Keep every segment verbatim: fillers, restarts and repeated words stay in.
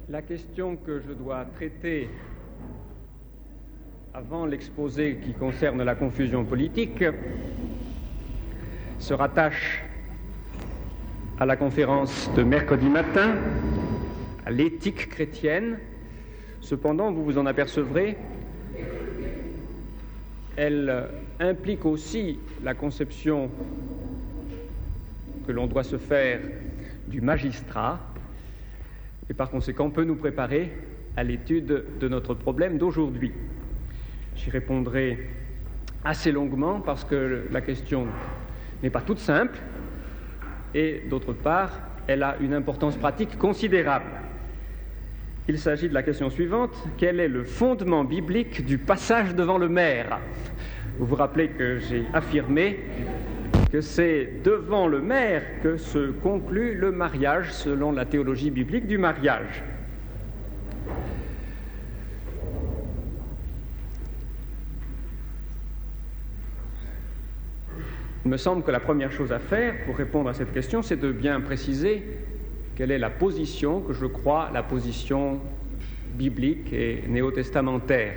La question que je dois traiter avant l'exposé qui concerne la confusion politique se rattache à la conférence de mercredi matin, à l'éthique chrétienne. Cependant, vous vous en apercevrez, elle implique aussi la conception que l'on doit se faire du magistrat et par conséquent peut nous préparer à l'étude de notre problème d'aujourd'hui. J'y répondrai assez longuement parce que la question n'est pas toute simple et d'autre part, elle a une importance pratique considérable. Il s'agit de la question suivante: quel est le fondement biblique du passage devant le maire? Vous vous rappelez que j'ai affirmé que c'est devant le maire que se conclut le mariage selon la théologie biblique du mariage. Il me semble que la première chose à faire pour répondre à cette question, c'est de bien préciser quelle est la position que je crois, la position biblique et néo-testamentaire.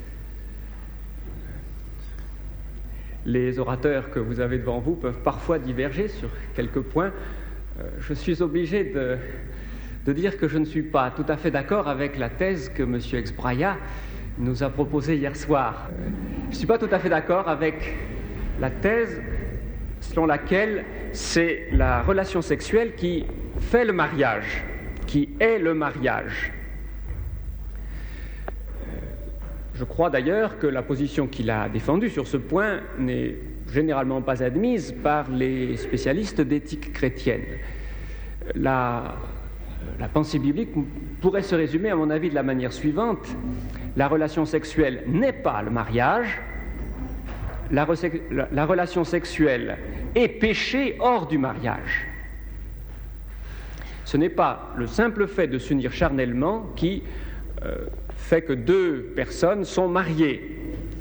Les orateurs que vous avez devant vous peuvent parfois diverger sur quelques points. Euh, je suis obligé de, de dire que je ne suis pas tout à fait d'accord avec la thèse que M. Exbraya nous a proposée hier soir. Je ne suis pas tout à fait d'accord avec la thèse selon laquelle c'est la relation sexuelle qui fait le mariage, qui est le mariage. Je crois d'ailleurs que la position qu'il a défendue sur ce point n'est généralement pas admise par les spécialistes d'éthique chrétienne. La, la pensée biblique pourrait se résumer, à mon avis, de la manière suivante: la relation sexuelle n'est pas le mariage, la, la, la relation sexuelle est péché hors du mariage. Ce n'est pas le simple fait de s'unir charnellement qui euh, fait que deux personnes sont mariées.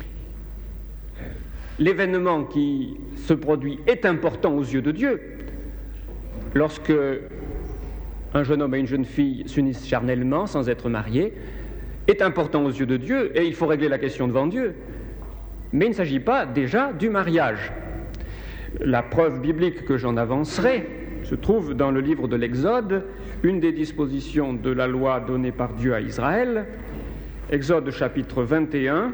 L'événement qui se produit est important aux yeux de Dieu. Lorsque un jeune homme et une jeune fille s'unissent charnellement sans être mariés, est important aux yeux de Dieu et il faut régler la question devant Dieu. Mais il ne s'agit pas déjà du mariage. La preuve biblique que j'en avancerai se trouve dans le livre de l'Exode, une des dispositions de la loi donnée par Dieu à Israël. Exode chapitre vingt et un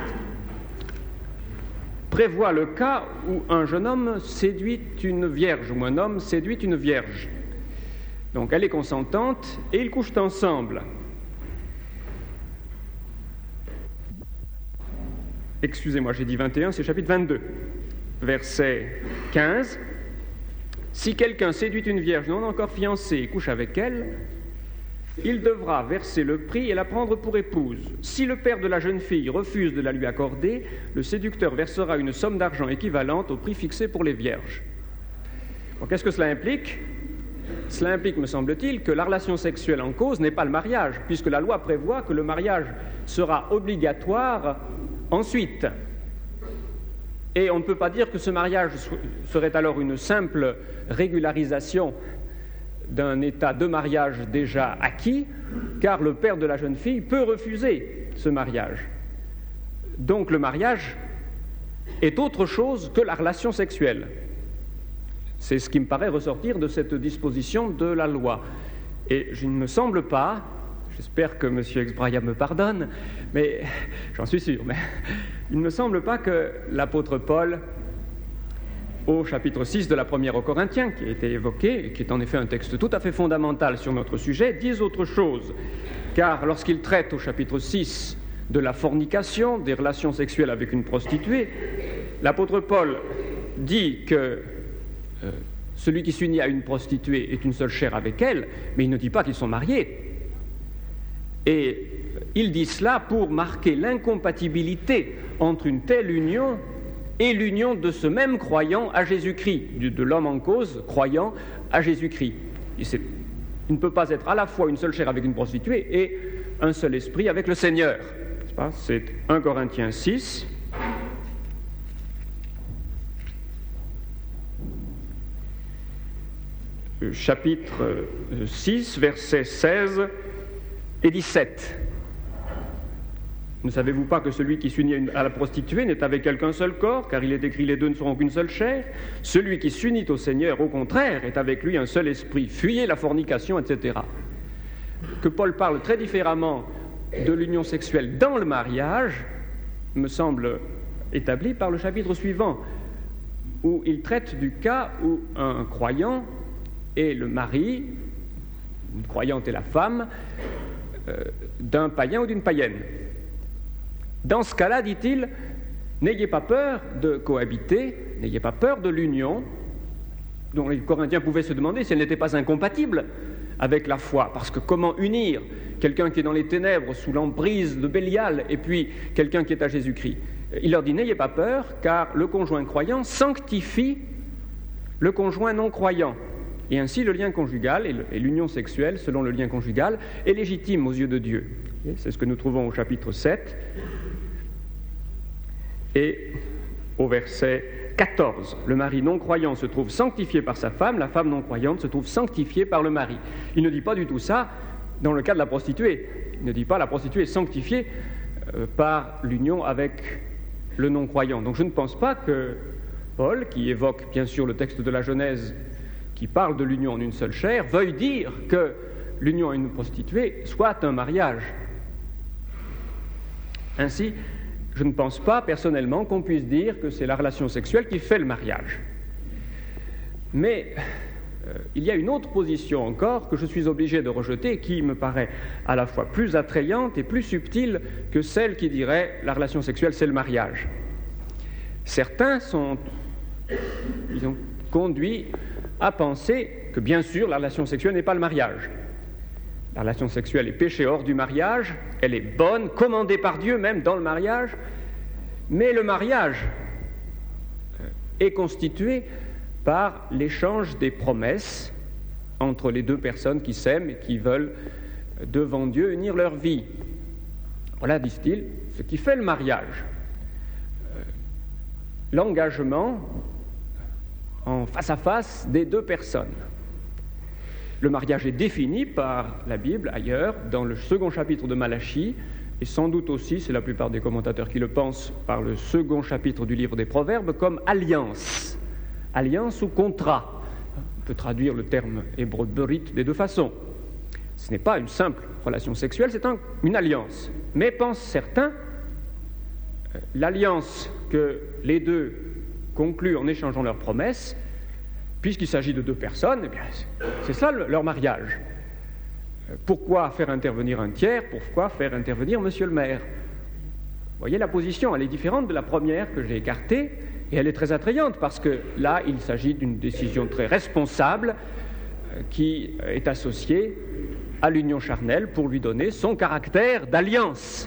prévoit le cas où un jeune homme séduit une vierge, ou un homme séduit une vierge. Donc elle est consentante et ils couchent ensemble. Excusez-moi, j'ai dit vingt et un, c'est chapitre vingt-deux, verset quinze. Si quelqu'un séduit une vierge non encore fiancée et couche avec elle, il devra verser le prix et la prendre pour épouse. Si le père de la jeune fille refuse de la lui accorder, le séducteur versera une somme d'argent équivalente au prix fixé pour les vierges. Bon, qu'est-ce que cela implique? Cela implique, me semble-t-il, que la relation sexuelle en cause n'est pas le mariage, puisque la loi prévoit que le mariage sera obligatoire ensuite. Et on ne peut pas dire que ce mariage serait alors une simple régularisation d'un état de mariage déjà acquis, car le père de la jeune fille peut refuser ce mariage. Donc le mariage est autre chose que la relation sexuelle. C'est ce qui me paraît ressortir de cette disposition de la loi. Et je ne me semble pas, j'espère que M. Exbraya me pardonne, mais j'en suis sûr, mais il ne me semble pas que l'apôtre Paul, au chapitre six de la première aux Corinthiens, qui a été évoqué, et qui est en effet un texte tout à fait fondamental sur notre sujet, dise autre chose. Car lorsqu'il traite au chapitre six de la fornication, des relations sexuelles avec une prostituée, l'apôtre Paul dit que euh, celui qui s'unit à une prostituée est une seule chair avec elle, mais il ne dit pas qu'ils sont mariés. Et il dit cela pour marquer l'incompatibilité entre une telle union et l'union de ce même croyant à Jésus-Christ, de l'homme en cause croyant à Jésus-Christ. Il ne peut pas être à la fois une seule chair avec une prostituée et un seul esprit avec le Seigneur. C'est un Corinthiens six. Chapitre six, verset seize. et dix-sept. Ne savez-vous pas que celui qui s'unit à la prostituée n'est avec elle qu'un seul corps, car il est écrit « les deux ne seront qu'une seule chair ». Celui qui s'unit au Seigneur, au contraire, est avec lui un seul esprit. Fuyez la fornication, et cetera. Que Paul parle très différemment de l'union sexuelle dans le mariage me semble établi par le chapitre suivant, où il traite du cas où un croyant est le mari, une croyante est la femme, euh, d'un païen ou d'une païenne. Dans ce cas-là, dit-il, n'ayez pas peur de cohabiter, n'ayez pas peur de l'union, dont les Corinthiens pouvaient se demander si elle n'était pas incompatible avec la foi, parce que comment unir quelqu'un qui est dans les ténèbres, sous l'emprise de Bélial, et puis quelqu'un qui est à Jésus-Christ? Il leur dit, n'ayez pas peur, car le conjoint croyant sanctifie le conjoint non croyant. Et ainsi, le lien conjugal et l'union sexuelle, selon le lien conjugal, est légitime aux yeux de Dieu. C'est ce que nous trouvons au chapitre sept et au verset quatorze. Le mari non croyant se trouve sanctifié par sa femme, la femme non croyante se trouve sanctifiée par le mari. Il ne dit pas du tout ça dans le cas de la prostituée. Il ne dit pas la prostituée est sanctifiée euh, par l'union avec le non-croyant. Donc je ne pense pas que Paul, qui évoque bien sûr le texte de la Genèse, qui parle de l'union en une seule chair, veuille dire que l'union à une prostituée soit un mariage. Ainsi, je ne pense pas personnellement qu'on puisse dire que c'est la relation sexuelle qui fait le mariage. Mais euh, il y a une autre position encore que je suis obligé de rejeter, qui me paraît à la fois plus attrayante et plus subtile que celle qui dirait la relation sexuelle c'est le mariage. Certains sont, ils ont conduit à penser que bien sûr la relation sexuelle n'est pas le mariage. La relation sexuelle est péché hors du mariage, elle est bonne, commandée par Dieu même dans le mariage, mais le mariage est constitué par l'échange des promesses entre les deux personnes qui s'aiment et qui veulent devant Dieu unir leur vie. Voilà, disent-ils, ce qui fait le mariage. L'engagement en face à face des deux personnes. Le mariage est défini par la Bible ailleurs, dans le second chapitre de Malachie, et sans doute aussi, c'est la plupart des commentateurs qui le pensent, par le second chapitre du livre des Proverbes, comme alliance. Alliance ou contrat. On peut traduire le terme hébreu berit des deux façons. Ce n'est pas une simple relation sexuelle, c'est un, une alliance. Mais pensent certains, l'alliance que les deux concluent en échangeant leurs promesses, puisqu'il s'agit de deux personnes, eh bien, c'est ça leur mariage. Pourquoi faire intervenir un tiers? Pourquoi faire intervenir monsieur le maire? Vous voyez, la position, elle est différente de la première que j'ai écartée, et elle est très attrayante, parce que là, il s'agit d'une décision très responsable qui est associée à l'union charnelle pour lui donner son caractère d'alliance.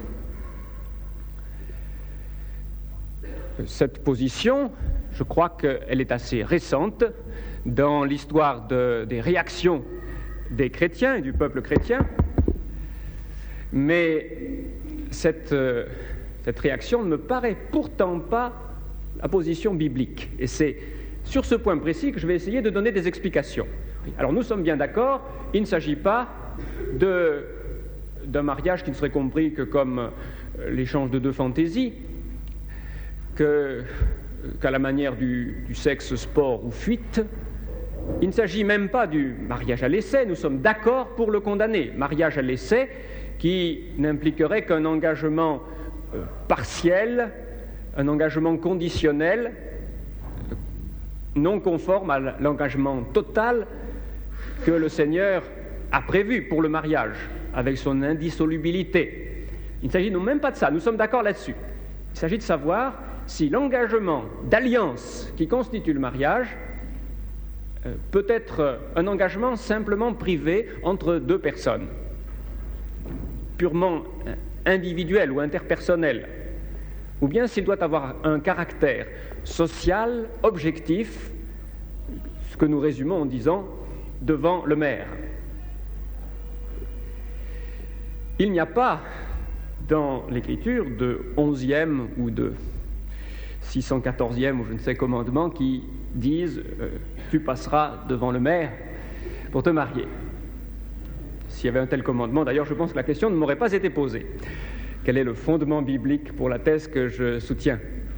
Cette position, je crois qu'elle est assez récente dans l'histoire de, des réactions des chrétiens et du peuple chrétien, mais cette, euh, cette réaction ne me paraît pourtant pas la position biblique. Et c'est sur ce point précis que je vais essayer de donner des explications. Alors nous sommes bien d'accord, il ne s'agit pas de, d'un mariage qui ne serait compris que comme l'échange de deux fantaisies, que, qu'à la manière du, du sexe, sport ou fuite. Il ne s'agit même pas du mariage à l'essai, nous sommes d'accord pour le condamner. Mariage à l'essai qui n'impliquerait qu'un engagement euh, partiel, un engagement conditionnel, non conforme à l'engagement total que le Seigneur a prévu pour le mariage, avec son indissolubilité. Il ne s'agit non même pas de ça, nous sommes d'accord là-dessus. Il s'agit de savoir si l'engagement d'alliance qui constitue le mariage euh, peut être un engagement simplement privé entre deux personnes, purement individuel ou interpersonnel, ou bien s'il doit avoir un caractère social, objectif, ce que nous résumons en disant « devant le maire ». Il n'y a pas dans l'Écriture de onzième ou de six cent quatorzième ou je ne sais commandement qui disent euh, « tu passeras devant le maire pour te marier ». s'il y avait un tel commandement. D'ailleurs, je pense que la question ne m'aurait pas été posée. Quel est le fondement biblique pour la thèse que je soutiens ?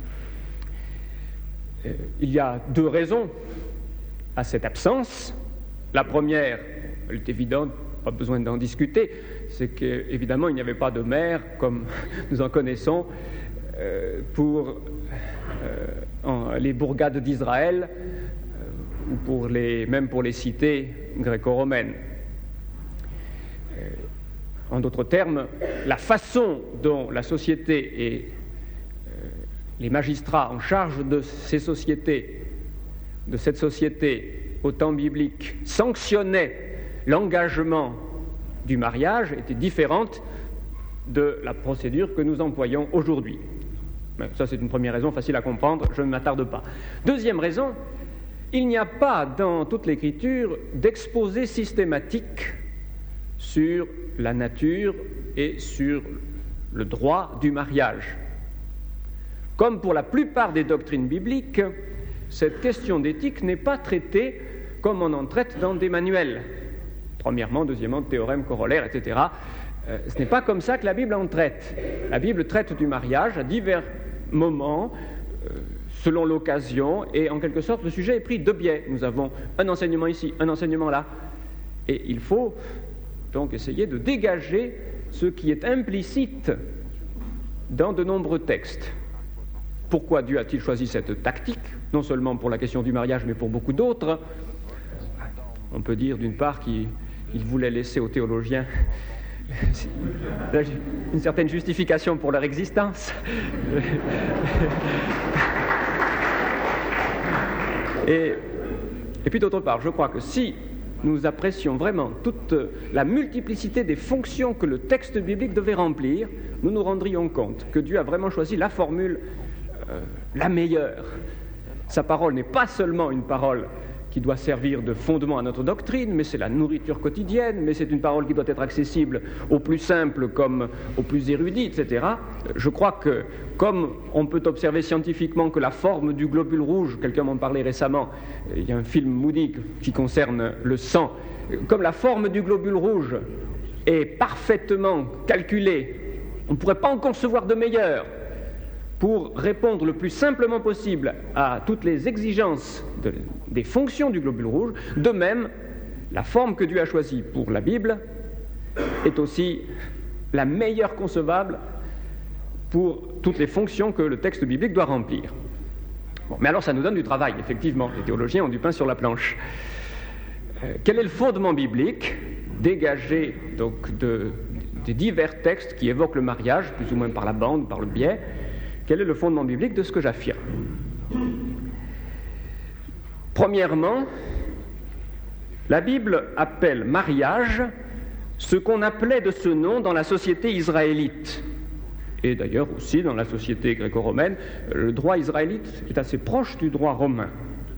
Il y a deux raisons à cette absence. La première, elle est évidente, pas besoin d'en discuter, c'est qu'évidemment, il n'y avait pas de mer, comme nous en connaissons, euh, pour euh, en, les bourgades d'Israël, euh, ou pour les, même pour les cités gréco-romaines. Euh, en d'autres termes, la façon dont la société et euh, les magistrats en charge de ces sociétés, de cette société au temps biblique, sanctionnaient l'engagement du mariage était différente de la procédure que nous employons aujourd'hui. Mais ça, c'est une première raison facile à comprendre, je ne m'attarde pas. Deuxième raison, il n'y a pas dans toute l'Écriture d'exposé systématique sur la nature et sur le droit du mariage. Comme pour la plupart des doctrines bibliques, cette question d'éthique n'est pas traitée comme on en traite dans des manuels. Premièrement, deuxièmement, théorème, corollaire, et cetera. Euh, ce n'est pas comme ça que la Bible en traite. La Bible traite du mariage à divers moments, euh, selon l'occasion, et en quelque sorte, le sujet est pris de biais. Nous avons un enseignement ici, un enseignement là. Et il faut donc essayer de dégager ce qui est implicite dans de nombreux textes. Pourquoi Dieu a-t-il choisi cette tactique ? Non seulement pour la question du mariage, mais pour beaucoup d'autres. On peut dire d'une part qu'il il voulait laisser aux théologiens une certaine justification pour leur existence. Et, et puis d'autre part, je crois que si nous apprécions vraiment toute la multiplicité des fonctions que le texte biblique devait remplir, nous nous rendrions compte que Dieu a vraiment choisi la formule euh, la meilleure. Sa parole n'est pas seulement une parole qui doit servir de fondement à notre doctrine, mais c'est la nourriture quotidienne, mais c'est une parole qui doit être accessible aux plus simples comme aux plus érudits, et cetera. Je crois que, comme on peut observer scientifiquement que la forme du globule rouge, quelqu'un m'en parlait récemment, il y a un film Moody qui concerne le sang, comme la forme du globule rouge est parfaitement calculée, on ne pourrait pas en concevoir de meilleure pour répondre le plus simplement possible à toutes les exigences de, des fonctions du globule rouge. De même, la forme que Dieu a choisie pour la Bible est aussi la meilleure concevable pour toutes les fonctions que le texte biblique doit remplir. Bon, mais alors ça nous donne du travail, effectivement. Les théologiens ont du pain sur la planche. Euh, quel est le fondement biblique dégagé donc, de, de divers textes qui évoquent le mariage, plus ou moins par la bande, par le biais? Quel est le fondement biblique de ce que j'affirme ? Premièrement, la Bible appelle mariage ce qu'on appelait de ce nom dans la société israélite. Et d'ailleurs aussi dans la société gréco-romaine, le droit israélite est assez proche du droit romain.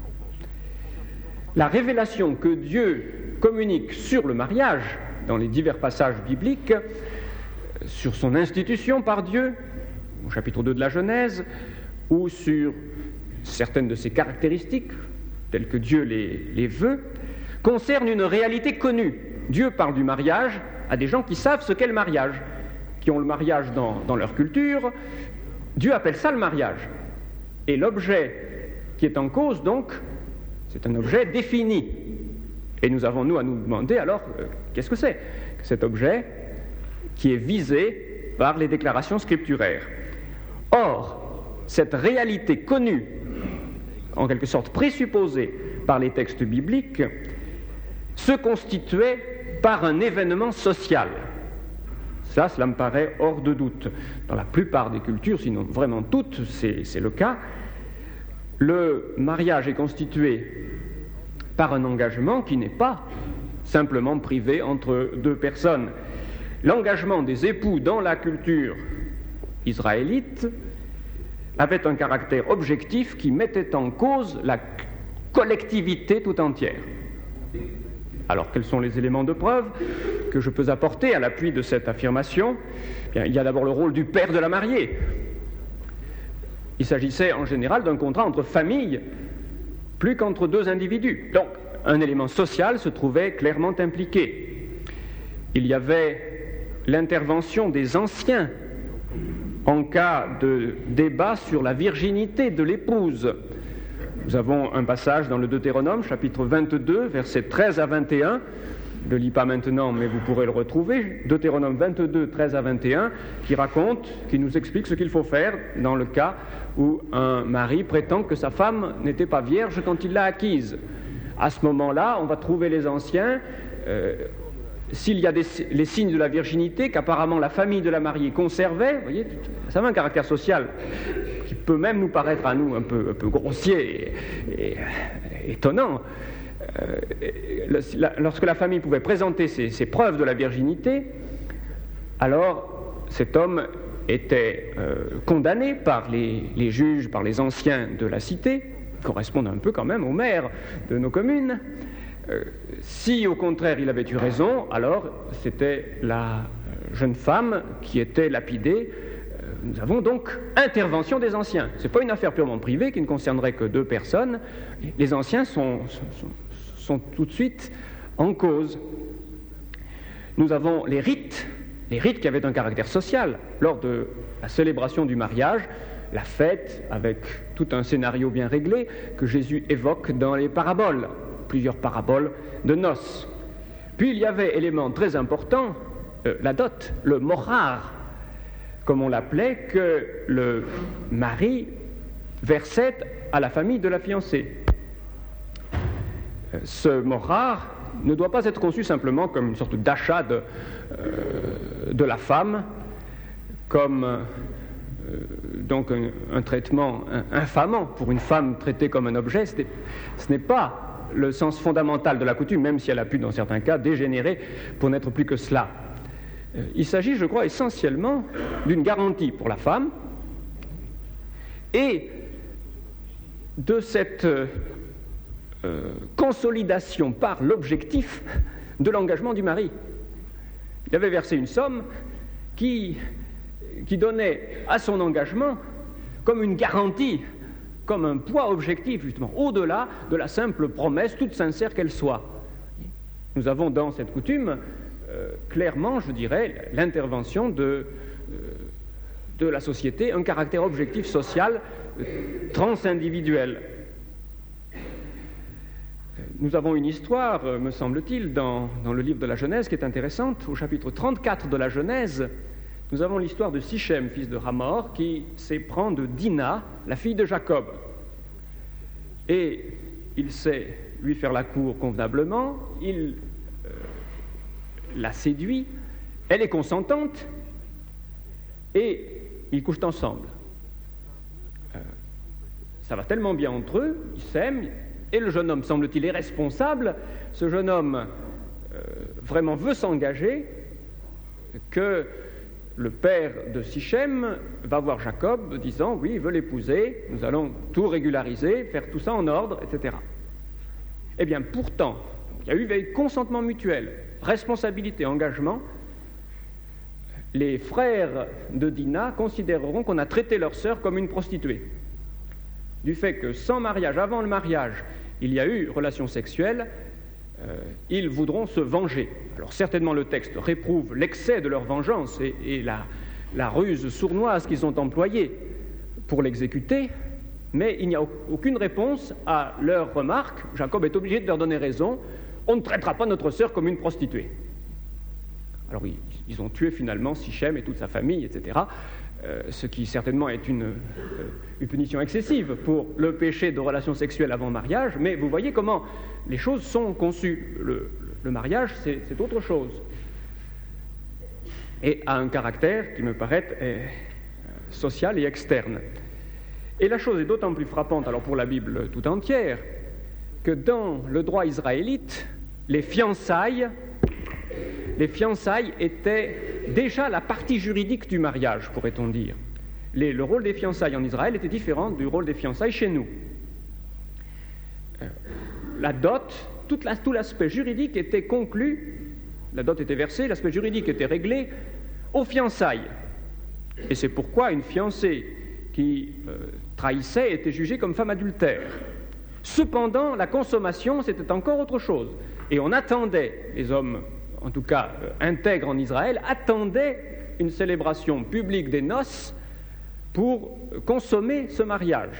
La révélation que Dieu communique sur le mariage dans les divers passages bibliques, sur son institution par Dieu, au chapitre deux de la Genèse, ou sur certaines de ses caractéristiques, telles que Dieu les, les veut, concerne une réalité connue. Dieu parle du mariage à des gens qui savent ce qu'est le mariage, qui ont le mariage dans, dans leur culture. Dieu appelle ça le mariage. Et l'objet qui est en cause, donc, c'est un objet défini. Et nous avons, nous, à nous demander, alors, euh, qu'est-ce que c'est que cet objet qui est visé par les déclarations scripturaires. Or, cette réalité connue, en quelque sorte présupposée par les textes bibliques, se constituait par un événement social. Ça, cela me paraît hors de doute. Dans la plupart des cultures, sinon vraiment toutes, c'est, c'est le cas. Le mariage est constitué par un engagement qui n'est pas simplement privé entre deux personnes. L'engagement des époux dans la culture israélite avait un caractère objectif qui mettait en cause la collectivité tout entière. Alors, quels sont les éléments de preuve que je peux apporter à l'appui de cette affirmation ? Bien, il y a d'abord le rôle du père de la mariée. Il s'agissait en général d'un contrat entre familles, plus qu'entre deux individus. Donc, un élément social se trouvait clairement impliqué. il y avait l'intervention des anciens en cas de débat sur la virginité de l'épouse. Nous avons un passage dans le Deutéronome, chapitre vingt-deux, versets treize à vingt et un. Je ne le lis pas maintenant, mais vous pourrez le retrouver. Deutéronome vingt-deux, treize à vingt et un, qui raconte, qui nous explique ce qu'il faut faire dans le cas où un mari prétend que sa femme n'était pas vierge quand il l'a acquise. À ce moment-là, on va trouver les anciens, euh, s'il y a des, les signes de la virginité qu'apparemment la famille de la mariée conservait, vous voyez, ça a un caractère social qui peut même nous paraître à nous un peu, un peu grossier et, et étonnant. Euh, le, la, lorsque la famille pouvait présenter ses, ses preuves de la virginité, alors cet homme était euh, condamné par les, les juges, par les anciens de la cité, qui correspondent un peu quand même aux maires de nos communes. Euh, si au contraire il avait eu raison, alors c'était la jeune femme qui était lapidée. Euh, nous avons donc intervention des anciens. Ce n'est pas une affaire purement privée qui ne concernerait que deux personnes. Les anciens sont, sont, sont tout de suite en cause. Nous avons les rites, les rites qui avaient un caractère social. Lors de la célébration du mariage, la fête avec tout un scénario bien réglé que Jésus évoque dans les paraboles. Plusieurs paraboles de noces. Puis il y avait élément très important, euh, la dot, le morar, comme on l'appelait, que le mari versait à la famille de la fiancée. Euh, ce morar ne doit pas être conçu simplement comme une sorte d'achat de, euh, de la femme, comme euh, donc un, un traitement infamant pour une femme traitée comme un objet. Ce n'est, ce n'est pas le sens fondamental de la coutume, même si elle a pu, dans certains cas, dégénérer pour n'être plus que cela. Il s'agit, je crois, essentiellement d'une garantie pour la femme et de cette euh, consolidation par l'objectif de l'engagement du mari. Il avait versé une somme qui, qui donnait à son engagement comme une garantie, comme un poids objectif, justement, au-delà de la simple promesse, toute sincère qu'elle soit. Nous avons dans cette coutume, euh, clairement, je dirais, l'intervention de, euh, de la société, un caractère objectif social euh, transindividuel. Nous avons une histoire, euh, me semble-t-il, dans, dans le livre de la Genèse qui est intéressante. Au chapitre trente-quatre de la Genèse, nous avons l'histoire de Sichem, fils de Hamor, qui s'éprend de Dina, la fille de Jacob. Et il sait lui faire la cour convenablement, il euh, la séduit, elle est consentante, et ils couchent ensemble. Euh, ça va tellement bien entre eux, ils s'aiment, et le jeune homme, semble-t-il, est responsable. Ce jeune homme euh, vraiment veut s'engager, que le père de Sichem va voir Jacob disant « Oui, il veut l'épouser, nous allons tout régulariser, faire tout ça en ordre, et cetera » Eh bien, pourtant, il y a eu consentement mutuel, responsabilité, engagement. Les frères de Dina considéreront qu'on a traité leur sœur comme une prostituée. Du fait que sans mariage, avant le mariage, il y a eu relation sexuelle, Euh, ils voudront se venger. Alors certainement le texte réprouve l'excès de leur vengeance et, et la, la ruse sournoise qu'ils ont employée pour l'exécuter, mais il n'y a aucune réponse à leur remarque. Jacob est obligé de leur donner raison. On ne traitera pas notre sœur comme une prostituée. Alors ils, ils ont tué finalement Sichem et toute sa famille, et cetera, euh, ce qui certainement est une, euh, une punition excessive pour le péché de relation sexuelle avant mariage, mais vous voyez comment les choses sont conçues. Le, le mariage, c'est, c'est autre chose, et a un caractère qui me paraît euh, social et externe. Et la chose est d'autant plus frappante, alors pour la Bible tout entière, que dans le droit israélite, les fiançailles, les fiançailles étaient déjà la partie juridique du mariage, pourrait-on dire. Les, le rôle des fiançailles en Israël était différent du rôle des fiançailles chez nous. Euh, la dot, toute la, tout l'aspect juridique était conclu, la dot était versée, l'aspect juridique était réglé aux fiançailles. Et c'est pourquoi une fiancée qui euh, trahissait était jugée comme femme adultère. Cependant, la consommation, c'était encore autre chose. Et on attendait, les hommes en tout cas euh, intègres en Israël, attendaient une célébration publique des noces pour consommer ce mariage.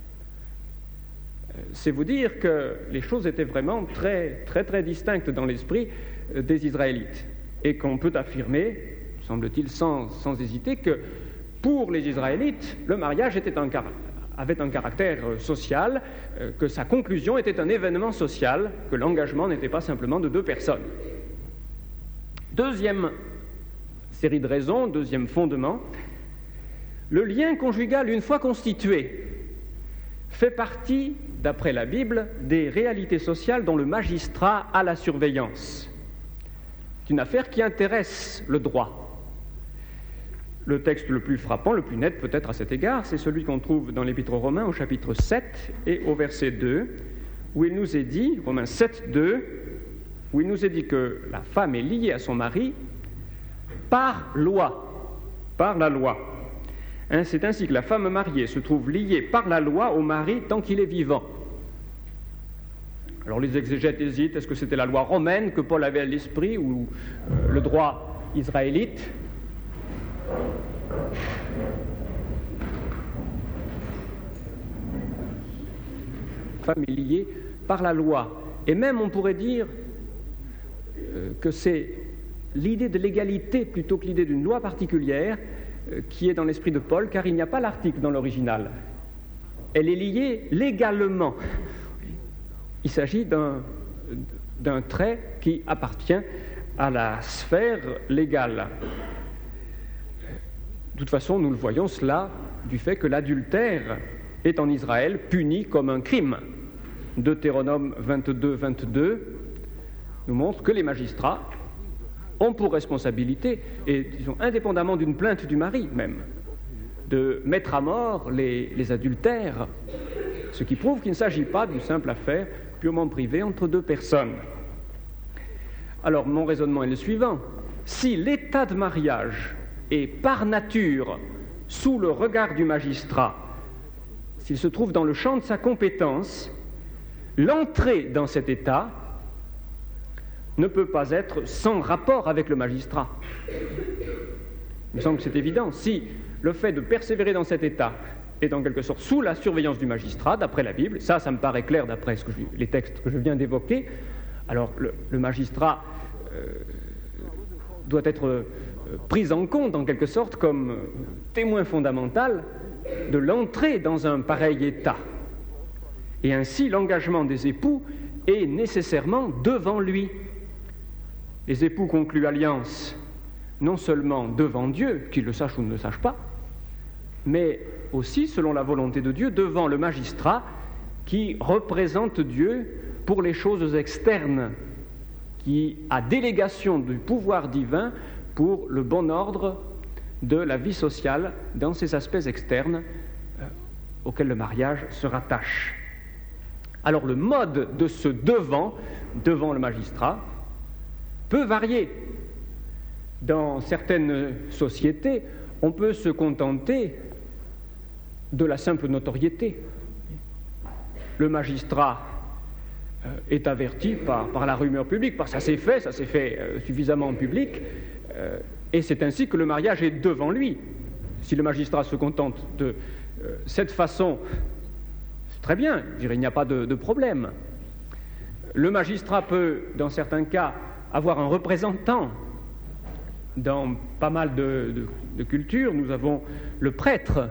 C'est vous dire que les choses étaient vraiment très, très, très distinctes dans l'esprit des Israélites et qu'on peut affirmer, semble-t-il sans, sans hésiter, que pour les Israélites, le mariage était un, avait un caractère social, que sa conclusion était un événement social, que l'engagement n'était pas simplement de deux personnes. Deuxième série de raisons, deuxième fondement, le lien conjugal, une fois constitué, fait partie, d'après la Bible, des réalités sociales dont le magistrat a la surveillance. C'est une affaire qui intéresse le droit. Le texte le plus frappant, le plus net peut-être à cet égard, c'est celui qu'on trouve dans l'Épître aux Romains au chapitre sept et au verset deux, où il nous est dit, Romains sept, deux, où il nous est dit que la femme est liée à son mari par loi, par la loi. Hein, c'est ainsi que la femme mariée se trouve liée par la loi au mari tant qu'il est vivant. Alors les exégètes hésitent, est-ce que c'était la loi romaine que Paul avait à l'esprit ou euh, le droit israélite? La femme est liée par la loi. Et même on pourrait dire euh, que c'est l'idée de l'égalité plutôt que l'idée d'une loi particulière qui est dans l'esprit de Paul, car il n'y a pas l'article dans l'original. Elle est liée légalement. Il s'agit d'un, d'un trait qui appartient à la sphère légale. De toute façon, nous le voyons cela du fait que l'adultère est en Israël puni comme un crime. Deutéronome vingt-deux, vingt-deux nous montre que les magistrats ont pour responsabilité, et disons indépendamment d'une plainte du mari même, de mettre à mort les, les adultères, ce qui prouve qu'il ne s'agit pas d'une simple affaire purement privée entre deux personnes. Alors mon raisonnement est le suivant: si l'état de mariage est par nature sous le regard du magistrat, s'il se trouve dans le champ de sa compétence, l'entrée dans cet état ne peut pas être sans rapport avec le magistrat. Il me semble que c'est évident. Si le fait de persévérer dans cet état est en quelque sorte sous la surveillance du magistrat, d'après la Bible, ça, ça me paraît clair d'après ce que je, les textes que je viens d'évoquer, alors le, le magistrat euh, doit être euh, pris en compte en quelque sorte comme euh, témoin fondamental de l'entrée dans un pareil état. Et ainsi, l'engagement des époux est nécessairement devant lui. Les époux concluent alliance non seulement devant Dieu, qu'ils le sachent ou ne le sachent pas, mais aussi, selon la volonté de Dieu, devant le magistrat qui représente Dieu pour les choses externes, qui a délégation du pouvoir divin pour le bon ordre de la vie sociale dans ses aspects externes euh, auxquels le mariage se rattache. Alors le mode de ce devant, devant le magistrat, peut varier. Dans certaines sociétés, on peut se contenter de la simple notoriété. Le magistrat euh, est averti par, par la rumeur publique, parce que ça s'est fait, ça s'est fait euh, suffisamment en public, euh, et c'est ainsi que le mariage est devant lui. Si le magistrat se contente de euh, cette façon, c'est très bien, je dirais, il n'y a pas de, de problème. Le magistrat peut, dans certains cas, avoir un représentant. Dans pas mal de, de, de cultures, nous avons le prêtre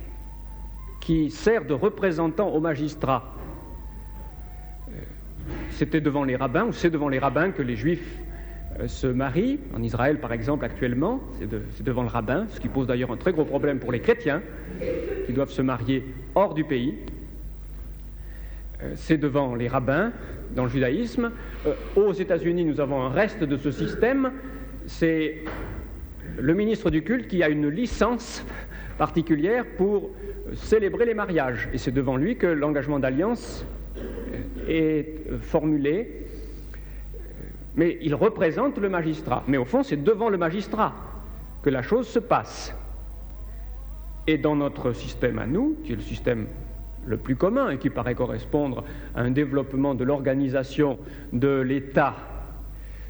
qui sert de représentant au magistrat. C'était devant les rabbins, ou c'est devant les rabbins que les juifs euh, se marient. En Israël, par exemple, actuellement, c'est, de, c'est devant le rabbin, ce qui pose d'ailleurs un très gros problème pour les chrétiens, qui doivent se marier hors du pays. Euh, c'est devant les rabbins, dans le judaïsme. Euh, aux États-Unis, nous avons un reste de ce système. C'est le ministre du culte qui a une licence particulière pour célébrer les mariages. Et c'est devant lui que l'engagement d'alliance est formulé. Mais il représente le magistrat. Mais au fond, c'est devant le magistrat que la chose se passe. Et dans notre système à nous, qui est le système le plus commun et qui paraît correspondre à un développement de l'organisation de l'État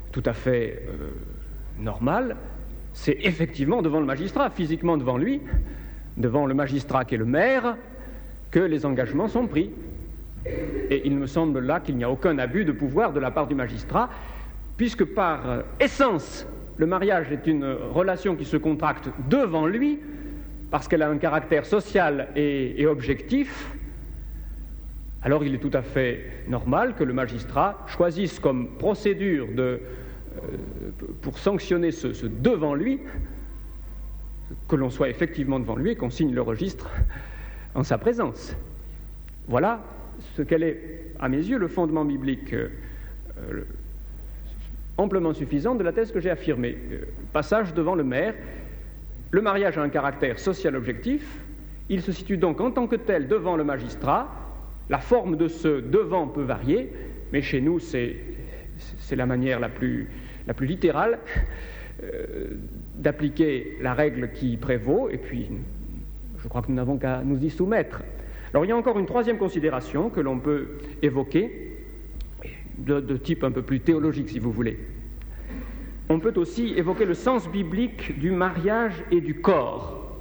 tout à fait euh, normal, c'est effectivement devant le magistrat, physiquement devant lui, devant le magistrat qui est le maire, que les engagements sont pris. Et il me semble là qu'il n'y a aucun abus de pouvoir de la part du magistrat, puisque par euh, essence, le mariage est une relation qui se contracte devant lui, parce qu'elle a un caractère social et, et objectif. Alors il est tout à fait normal que le magistrat choisisse comme procédure de, euh, pour sanctionner ce, ce devant lui, que l'on soit effectivement devant lui et qu'on signe le registre en sa présence. Voilà ce qu'elle est, à mes yeux, le fondement biblique euh, euh, amplement suffisant de la thèse que j'ai affirmée. Euh, passage devant le maire, le mariage a un caractère social objectif, il se situe donc en tant que tel devant le magistrat. La forme de ce devant peut varier, mais chez nous, c'est, c'est la manière la plus, la plus littérale euh, d'appliquer la règle qui prévaut, et puis je crois que nous n'avons qu'à nous y soumettre. Alors il y a encore une troisième considération que l'on peut évoquer, de, de type un peu plus théologique si vous voulez. On peut aussi évoquer le sens biblique du mariage et du corps.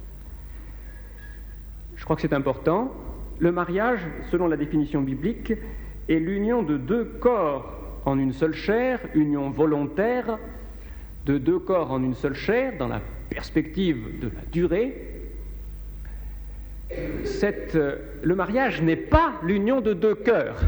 Je crois que c'est important. Le mariage, selon la définition biblique, est l'union de deux corps en une seule chair, union volontaire de deux corps en une seule chair, dans la perspective de la durée. Cette, euh, le mariage n'est pas l'union de deux cœurs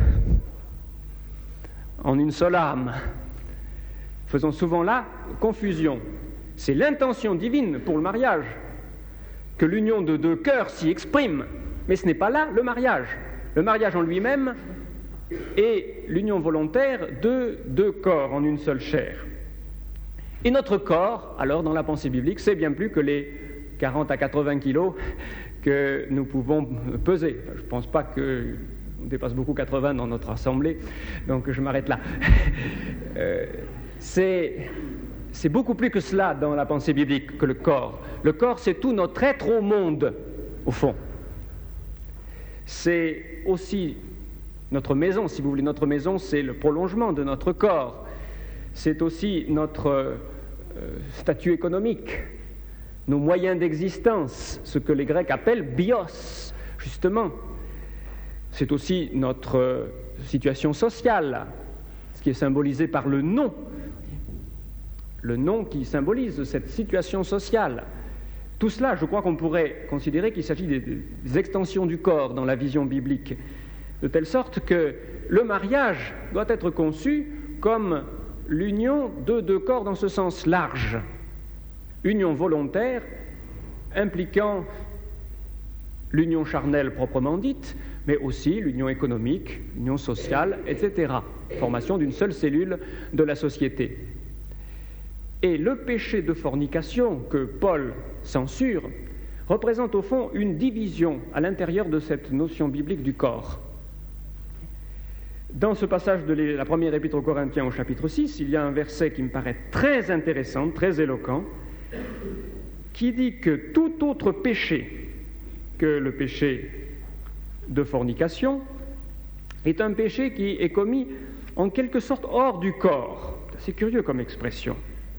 en une seule âme. Faisons souvent là confusion. C'est l'intention divine pour le mariage que l'union de deux cœurs s'y exprime. Mais ce n'est pas là le mariage. Le mariage en lui-même est l'union volontaire de deux corps en une seule chair. Et notre corps, alors, dans la pensée biblique, c'est bien plus que les quarante à quatre-vingts kilos que nous pouvons peser. Je ne pense pas qu'on dépasse beaucoup quatre-vingts dans notre assemblée, donc je m'arrête là. euh, c'est, c'est beaucoup plus que cela dans la pensée biblique que le corps. Le corps, c'est tout notre être au monde, au fond. C'est aussi notre maison, si vous voulez. Notre maison, c'est le prolongement de notre corps. C'est aussi notre euh, statut économique, nos moyens d'existence, ce que les Grecs appellent bios, justement. C'est aussi notre euh, situation sociale, ce qui est symbolisé par le nom. Le nom qui symbolise cette situation sociale. Tout cela, je crois qu'on pourrait considérer qu'il s'agit des, des extensions du corps dans la vision biblique, de telle sorte que le mariage doit être conçu comme l'union de deux corps dans ce sens large, union volontaire impliquant l'union charnelle proprement dite, mais aussi l'union économique, l'union sociale, et cetera, formation d'une seule cellule de la société. Et le péché de fornication que Paul censure représente au fond une division à l'intérieur de cette notion biblique du corps. Dans ce passage de la première épître aux Corinthiens au chapitre six, il y a un verset qui me paraît très intéressant, très éloquent, qui dit que tout autre péché que le péché de fornication est un péché qui est commis en quelque sorte hors du corps. C'est curieux comme expression.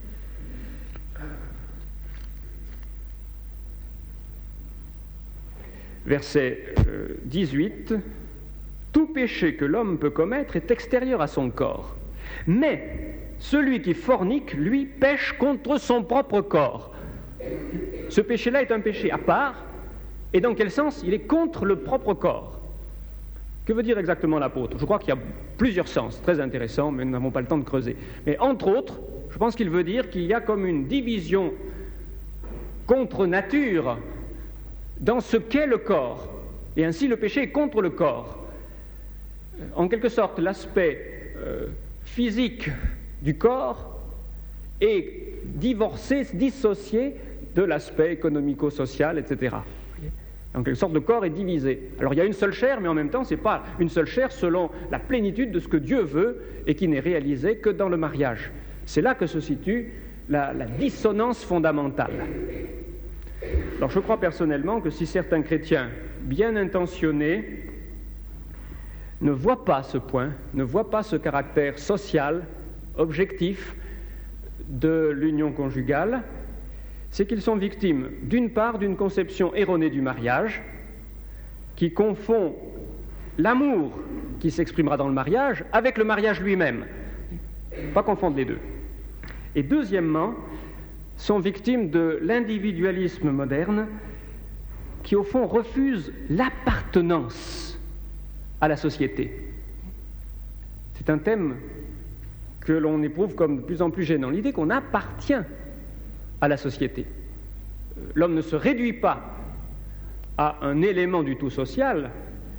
Verset euh, dix-huit, « Tout péché que l'homme peut commettre est extérieur à son corps, mais celui qui fornique, lui, pêche contre son propre corps. » Ce péché-là est un péché à part, et dans quel sens? Il est contre le propre corps. Que veut dire exactement l'apôtre? Je crois qu'il y a plusieurs sens, très intéressants, mais nous n'avons pas le temps de creuser. Mais entre autres, je pense qu'il veut dire qu'il y a comme une division contre nature dans ce qu'est le corps, et ainsi le péché est contre le corps. En quelque sorte, l'aspect euh, physique du corps est divorcé, dissocié de l'aspect économico-social, et cetera. En quelque sorte, le corps est divisé. Alors il y a une seule chair, mais en même temps, ce n'est pas une seule chair selon la plénitude de ce que Dieu veut et qui n'est réalisé que dans le mariage. C'est là que se situe la, la dissonance fondamentale. Alors je crois personnellement que si certains chrétiens bien intentionnés ne voient pas ce point, ne voient pas ce caractère social, objectif de l'union conjugale, c'est qu'ils sont victimes, d'une part, d'une conception erronée du mariage, qui confond l'amour qui s'exprimera dans le mariage avec le mariage lui-même. Pas confondre les deux. Et deuxièmement, sont victimes de l'individualisme moderne qui, au fond, refuse l'appartenance à la société. C'est un thème que l'on éprouve comme de plus en plus gênant, l'idée qu'on appartient à la société. L'homme ne se réduit pas à un élément du tout social,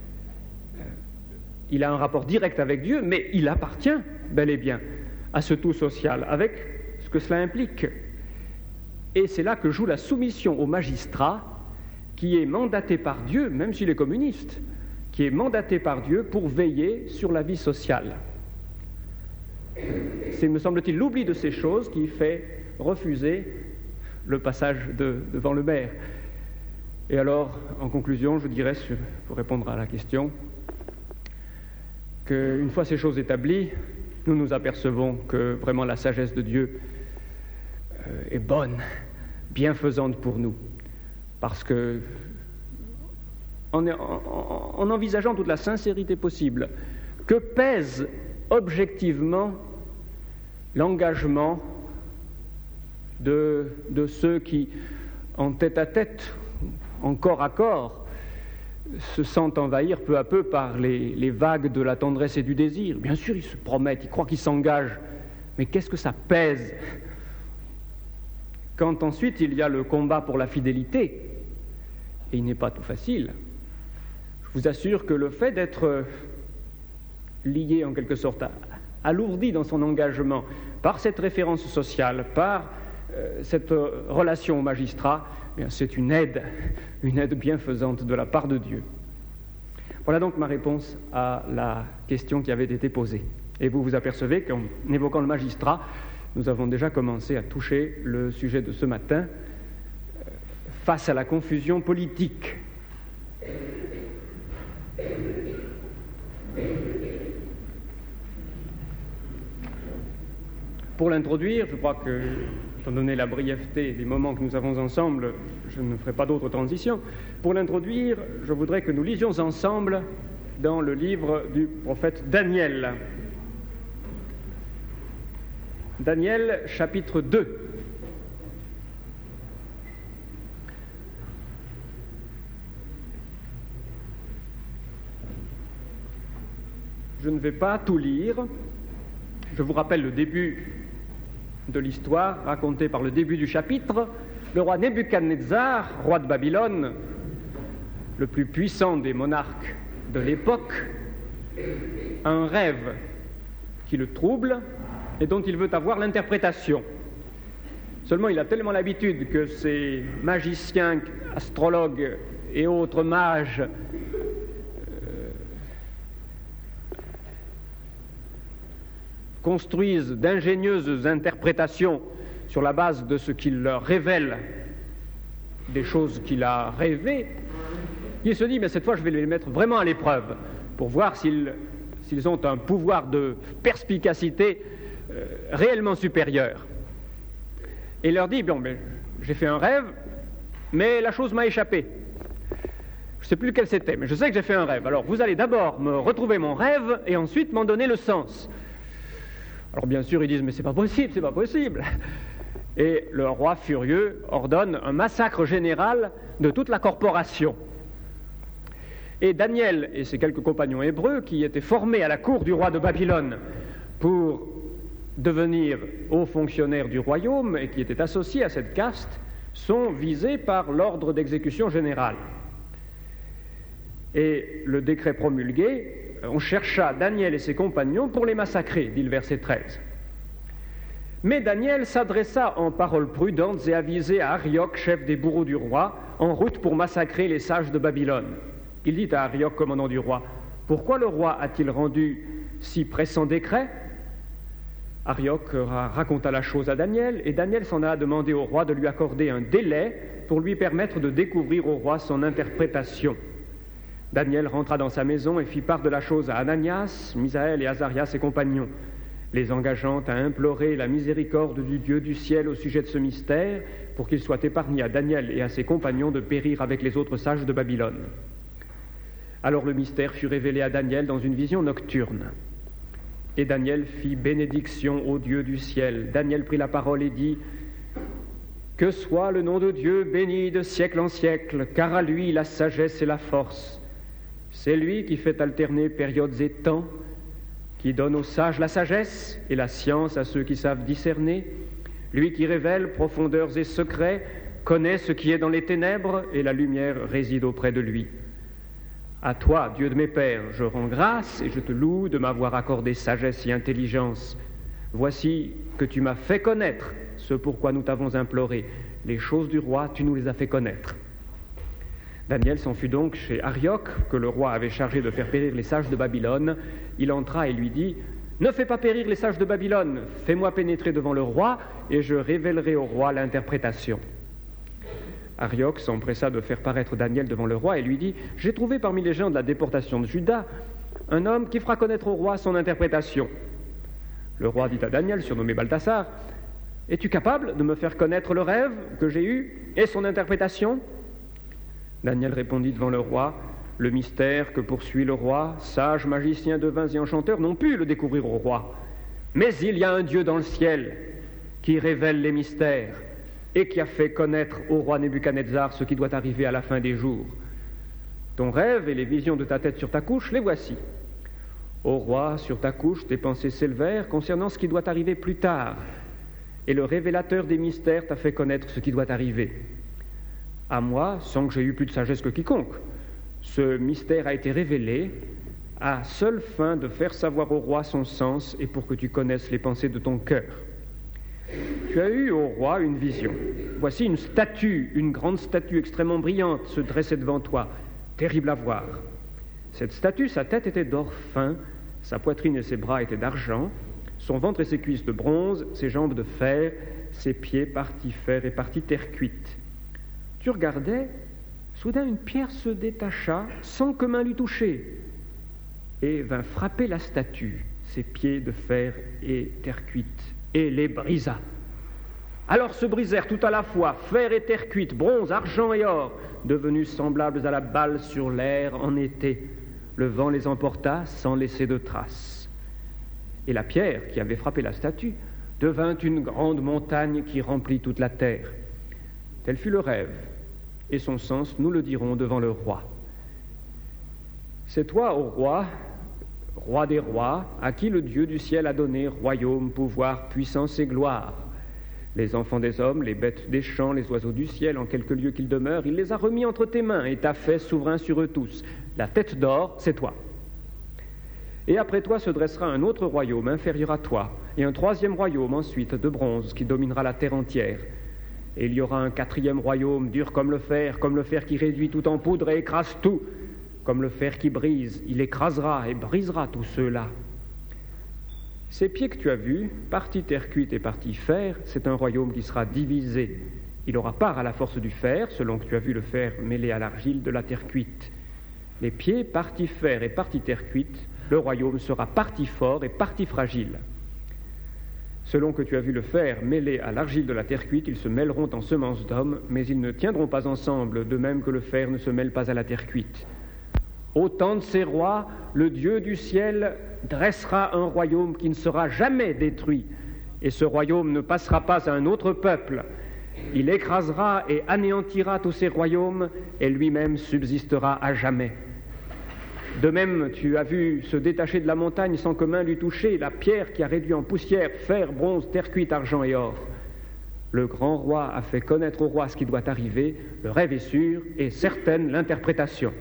il a un rapport direct avec Dieu, mais il appartient bel et bien à ce tout social, avec ce que cela implique. Et c'est là que joue la soumission au magistrat, qui est mandaté par Dieu, même s'il est communiste, qui est mandaté par Dieu pour veiller sur la vie sociale. C'est, me semble-t-il, l'oubli de ces choses qui fait refuser le passage de, devant le maire. Et alors, en conclusion, je dirais, pour répondre à la question, qu'une fois ces choses établies, nous nous apercevons que vraiment la sagesse de Dieu euh, est bonne, bienfaisante pour nous. Parce que, en, en, en envisageant toute la sincérité possible, que pèse objectivement l'engagement de, de ceux qui, en tête à tête, en corps à corps, se sentent envahir peu à peu par les, les vagues de la tendresse et du désir. Bien sûr, ils se promettent, ils croient qu'ils s'engagent, mais qu'est-ce que ça pèse quand ensuite il y a le combat pour la fidélité, et il n'est pas tout facile. Je vous assure que le fait d'être lié en quelque sorte, alourdi dans son engagement par cette référence sociale, par euh, cette relation au magistrat, eh bien, c'est une aide, une aide bienfaisante de la part de Dieu. Voilà donc ma réponse à la question qui avait été posée. Et vous vous apercevez qu'en évoquant le magistrat, nous avons déjà commencé à toucher le sujet de ce matin euh, face à la confusion politique. Pour l'introduire, je crois que, étant donné la brièveté des moments que nous avons ensemble, je ne ferai pas d'autre transition. Pour l'introduire, je voudrais que nous lisions ensemble dans le livre du prophète Daniel. Daniel, chapitre deux. Je ne vais pas tout lire. Je vous rappelle le début de l'histoire racontée par le début du chapitre. Le roi Nebuchadnezzar, roi de Babylone, le plus puissant des monarques de l'époque, a un rêve qui le trouble et dont il veut avoir l'interprétation. Seulement, il a tellement l'habitude que ces magiciens, astrologues et autres mages construisent d'ingénieuses interprétations sur la base de ce qu'il leur révèle, des choses qu'il a rêvées, il se dit, mais cette fois je vais les mettre vraiment à l'épreuve pour voir s'ils, s'ils ont un pouvoir de perspicacité euh, réellement supérieur. Et il leur dit, bon, mais j'ai fait un rêve, mais la chose m'a échappé. Je ne sais plus lequel c'était, mais je sais que j'ai fait un rêve. Alors vous allez d'abord me retrouver mon rêve et ensuite m'en donner le sens. Alors bien sûr, ils disent, mais c'est pas possible, c'est pas possible. Et le roi furieux ordonne un massacre général de toute la corporation. Et Daniel et ses quelques compagnons hébreux, qui étaient formés à la cour du roi de Babylone pour devenir hauts fonctionnaires du royaume et qui étaient associés à cette caste, sont visés par l'ordre d'exécution générale. Et le décret promulgué, on chercha Daniel et ses compagnons pour les massacrer, dit le verset treize. Mais Daniel s'adressa en paroles prudentes et avisées à Arioch, chef des bourreaux du roi, en route pour massacrer les sages de Babylone. Il dit à Arioch, commandant du roi, « Pourquoi le roi a-t-il rendu si pressant décret ?» Arioch raconta la chose à Daniel, et Daniel s'en a demandé au roi de lui accorder un délai pour lui permettre de découvrir au roi son interprétation. Daniel rentra dans sa maison et fit part de la chose à Ananias, Misaël et Azaria, ses compagnons. les engageant à implorer la miséricorde du Dieu du ciel au sujet de ce mystère, pour qu'il soit épargné à Daniel et à ses compagnons de périr avec les autres sages de Babylone. Alors le mystère fut révélé à Daniel dans une vision nocturne. Et Daniel fit bénédiction au Dieu du ciel. Daniel prit la parole et dit « Que soit le nom de Dieu béni de siècle en siècle, car à lui la sagesse et la force. C'est lui qui fait alterner périodes et temps, qui donne aux sages la sagesse et la science à ceux qui savent discerner, lui qui révèle profondeurs et secrets, connaît ce qui est dans les ténèbres, et la lumière réside auprès de lui. À toi, Dieu de mes pères, je rends grâce et je te loue de m'avoir accordé sagesse et intelligence. Voici que tu m'as fait connaître ce pourquoi nous t'avons imploré. Les choses du roi, tu nous les as fait connaître. » Daniel s'en fut donc chez Arioc, que le roi avait chargé de faire périr les sages de Babylone. Il entra et lui dit « Ne fais pas périr les sages de Babylone, fais-moi pénétrer devant le roi, et je révélerai au roi l'interprétation. » Arioc s'empressa de faire paraître Daniel devant le roi et lui dit « J'ai trouvé parmi les gens de la déportation de Juda un homme qui fera connaître au roi son interprétation. » Le roi dit à Daniel, surnommé Balthasar, « Es-tu capable de me faire connaître le rêve que j'ai eu et son interprétation ?» Daniel répondit devant le roi, « Le mystère que poursuit le roi, sages, magiciens, devins et enchanteurs n'ont pu le découvrir au roi. Mais il y a un Dieu dans le ciel qui révèle les mystères et qui a fait connaître au roi Nebuchadnezzar ce qui doit arriver à la fin des jours. Ton rêve et les visions de ta tête sur ta couche, les voici. Ô roi, sur ta couche, tes pensées s'élevèrent concernant ce qui doit arriver plus tard, et le révélateur des mystères t'a fait connaître ce qui doit arriver. À moi, sans que j'aie eu plus de sagesse que quiconque, ce mystère a été révélé à seule fin de faire savoir au roi son sens et pour que tu connaisses les pensées de ton cœur. Tu as eu, ô roi, une vision. Voici une statue, une grande statue extrêmement brillante se dressait devant toi, terrible à voir. Cette statue, sa tête était d'or fin, sa poitrine et ses bras étaient d'argent, son ventre et ses cuisses de bronze, ses jambes de fer, ses pieds partie fer et partie terre cuite. Tu regardais, soudain une pierre se détacha sans que main l'eût touchée et vint frapper la statue, ses pieds de fer et terre cuite, et les brisa. Alors se brisèrent tout à la fois fer et terre cuite, bronze, argent et or, devenus semblables à la balle sur l'air en été. Le vent les emporta sans laisser de traces. Et la pierre qui avait frappé la statue devint une grande montagne qui remplit toute la terre. Tel fut le rêve, et son sens, nous le dirons devant le roi. C'est toi, ô roi, roi des rois, à qui le Dieu du ciel a donné royaume, pouvoir, puissance et gloire. Les enfants des hommes, les bêtes des champs, les oiseaux du ciel, en quelque lieu qu'ils demeurent, il les a remis entre tes mains et t'a fait souverain sur eux tous. La tête d'or, c'est toi. Et après toi se dressera un autre royaume inférieur à toi, et un troisième royaume ensuite de bronze qui dominera la terre entière. Et il y aura un quatrième royaume dur comme le fer, comme le fer qui réduit tout en poudre et écrase tout. Comme le fer qui brise, il écrasera et brisera tous ceux-là. Ces pieds que tu as vus, partie terre cuite et partie fer, c'est un royaume qui sera divisé. Il aura part à la force du fer, selon que tu as vu le fer mêlé à l'argile de la terre cuite. Les pieds, partie fer et partie terre cuite, le royaume sera partie fort et partie fragile. Selon que tu as vu le fer mêlé à l'argile de la terre cuite, ils se mêleront en semences d'hommes, mais ils ne tiendront pas ensemble, de même que le fer ne se mêle pas à la terre cuite. Au temps de ces rois, le Dieu du ciel dressera un royaume qui ne sera jamais détruit, et ce royaume ne passera pas à un autre peuple. Il écrasera et anéantira tous ces royaumes, et lui-même subsistera à jamais. De même, tu as vu se détacher de la montagne sans que main l'eût touché la pierre qui a réduit en poussière fer, bronze, terre cuite, argent et or. Le grand roi a fait connaître au roi ce qui doit arriver, le rêve est sûr et certaine l'interprétation.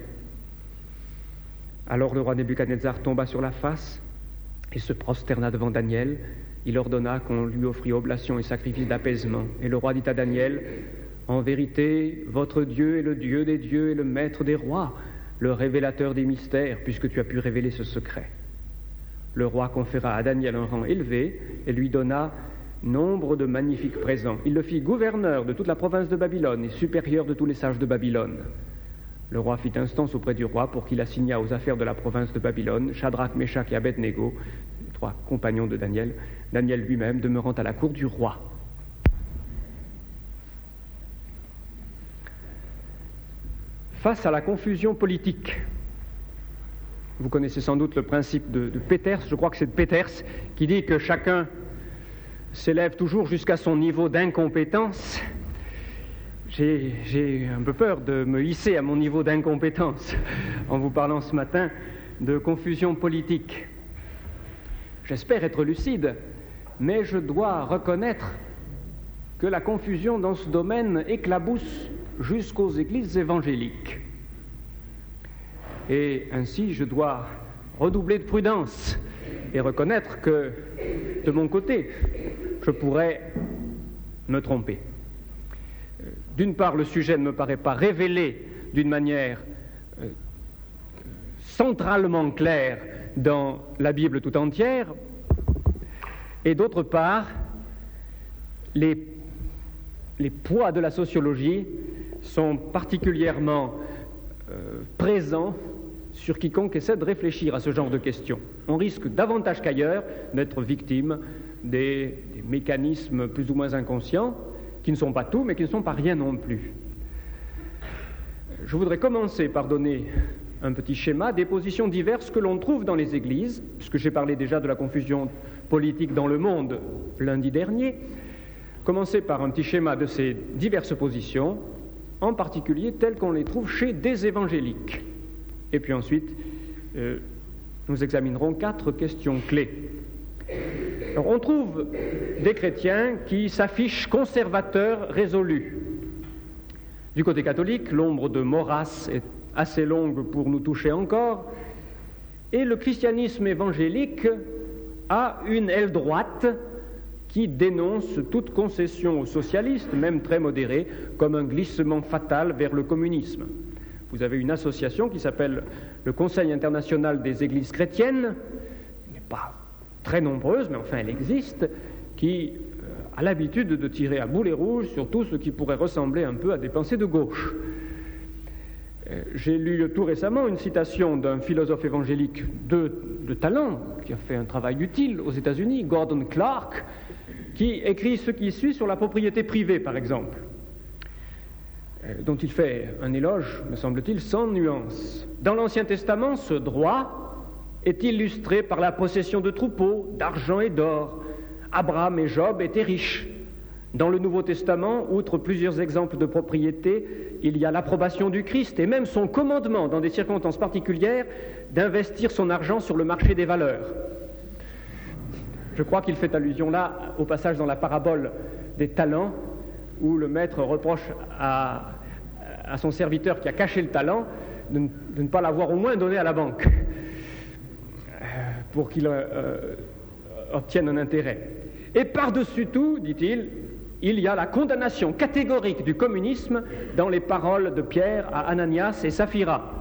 Alors le roi Nebuchadnezzar tomba sur la face et se prosterna devant Daniel. Il ordonna qu'on lui offrit oblation et sacrifice d'apaisement. Et le roi dit à Daniel, « En vérité, votre Dieu est le Dieu des dieux et le maître des rois, le révélateur des mystères, puisque tu as pu révéler ce secret. » Le roi conféra à Daniel un rang élevé et lui donna nombre de magnifiques présents. Il le fit gouverneur de toute la province de Babylone et supérieur de tous les sages de Babylone. Le roi fit instance auprès du roi pour qu'il assignât aux affaires de la province de Babylone Shadrach, Meshach et Abednego, trois compagnons de Daniel, Daniel lui-même demeurant à la cour du roi. Face à la confusion politique, vous connaissez sans doute le principe de, de Peters, je crois que c'est de Peters, qui dit que chacun s'élève toujours jusqu'à son niveau d'incompétence. J'ai, j'ai un peu peur de me hisser à mon niveau d'incompétence en vous parlant ce matin de confusion politique. J'espère être lucide, mais je dois reconnaître que la confusion dans ce domaine éclabousse jusqu'aux églises évangéliques. Et ainsi, je dois redoubler de prudence et reconnaître que, de mon côté, je pourrais me tromper. D'une part, le sujet ne me paraît pas révélé d'une manière euh, centralement claire dans la Bible tout entière, et d'autre part, les, les poids de la sociologie sont particulièrement euh, présents sur quiconque essaie de réfléchir à ce genre de questions. On risque davantage qu'ailleurs d'être victime des, des mécanismes plus ou moins inconscients, qui ne sont pas tout, mais qui ne sont pas rien non plus. Je voudrais commencer par donner un petit schéma des positions diverses que l'on trouve dans les églises, puisque j'ai parlé déjà de la confusion politique dans le monde lundi dernier. Commencer par un petit schéma de ces diverses positions, en particulier telles qu'on les trouve chez des évangéliques. Et puis ensuite, euh, nous examinerons quatre questions clés. Alors, on trouve des chrétiens qui s'affichent conservateurs résolus. Du côté catholique, l'ombre de Maurras est assez longue pour nous toucher encore, et le christianisme évangélique a une aile droite qui dénonce toute concession aux socialistes, même très modérée, comme un glissement fatal vers le communisme. Vous avez une association qui s'appelle le Conseil international des églises chrétiennes, elle n'est pas très nombreuse, mais enfin elle existe, qui euh, a l'habitude de tirer à boulet rouge sur tout ce qui pourrait ressembler un peu à des pensées de gauche. Euh, j'ai lu tout récemment une citation d'un philosophe évangélique de, de talent, qui a fait un travail utile aux États-Unis, Gordon Clark, qui écrit ce qui suit sur la propriété privée, par exemple, euh, dont il fait un éloge, me semble-t-il, sans nuance. Dans l'Ancien Testament, ce droit est illustré par la possession de troupeaux, d'argent et d'or. Abraham et Job étaient riches. Dans le Nouveau Testament, outre plusieurs exemples de propriété, il y a l'approbation du Christ et même son commandement, dans des circonstances particulières, d'investir son argent sur le marché des valeurs. Je crois qu'il fait allusion là au passage dans la parabole des talents, où le maître reproche à, à son serviteur qui a caché le talent de ne, de ne pas l'avoir au moins donné à la banque, pour qu'il euh, obtienne un intérêt. Et par-dessus tout, dit-il, il y a la condamnation catégorique du communisme dans les paroles de Pierre à Ananias et Saphira.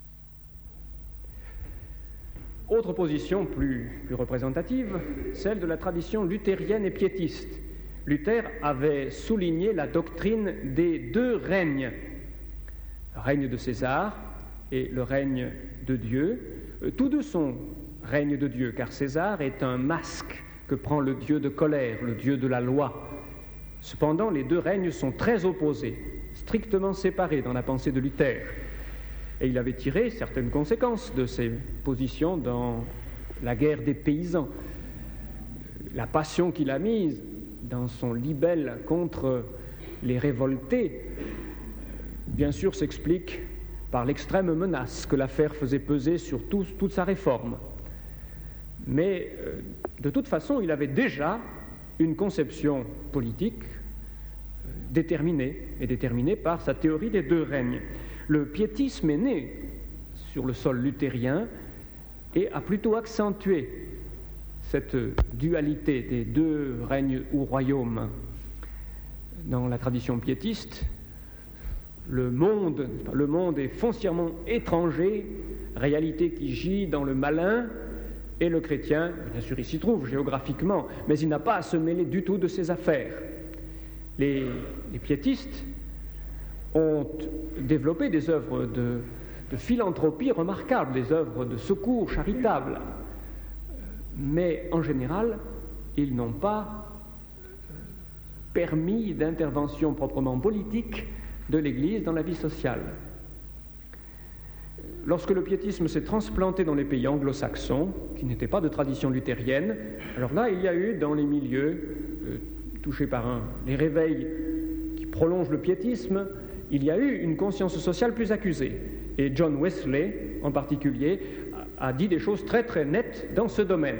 Autre position plus, plus représentative, celle de la tradition luthérienne et piétiste. Luther avait souligné la doctrine des deux règnes, le règne de César et le règne de Dieu. Tous deux sont règne de Dieu, car César est un masque que prend le Dieu de colère, le Dieu de la loi. Cependant, les deux règnes sont très opposés, strictement séparés dans la pensée de Luther. Et il avait tiré certaines conséquences de ces positions dans la guerre des paysans. La passion qu'il a mise dans son libelle contre les révoltés, bien sûr, s'explique par l'extrême menace que l'affaire faisait peser sur tout, toute sa réforme. Mais euh, de toute façon, il avait déjà une conception politique euh, déterminée, et déterminée par sa théorie des deux règnes. Le piétisme est né sur le sol luthérien et a plutôt accentué cette dualité des deux règnes ou royaumes. Dans la tradition piétiste, le monde, le monde est foncièrement étranger, réalité qui gît dans le malin, et le chrétien, bien sûr, il s'y trouve géographiquement, mais il n'a pas à se mêler du tout de ses affaires. Les, les piétistes ont développé des œuvres de, de philanthropie remarquables, des œuvres de secours charitables. mais en général, ils n'ont pas permis d'intervention proprement politique de l'Église dans la vie sociale. Lorsque le piétisme s'est transplanté dans les pays anglo-saxons, qui n'étaient pas de tradition luthérienne, alors là, il y a eu dans les milieux euh, touchés par un, les réveils qui prolongent le piétisme, il y a eu une conscience sociale plus accusée. Et John Wesley, en particulier, a, a dit des choses très très nettes dans ce domaine.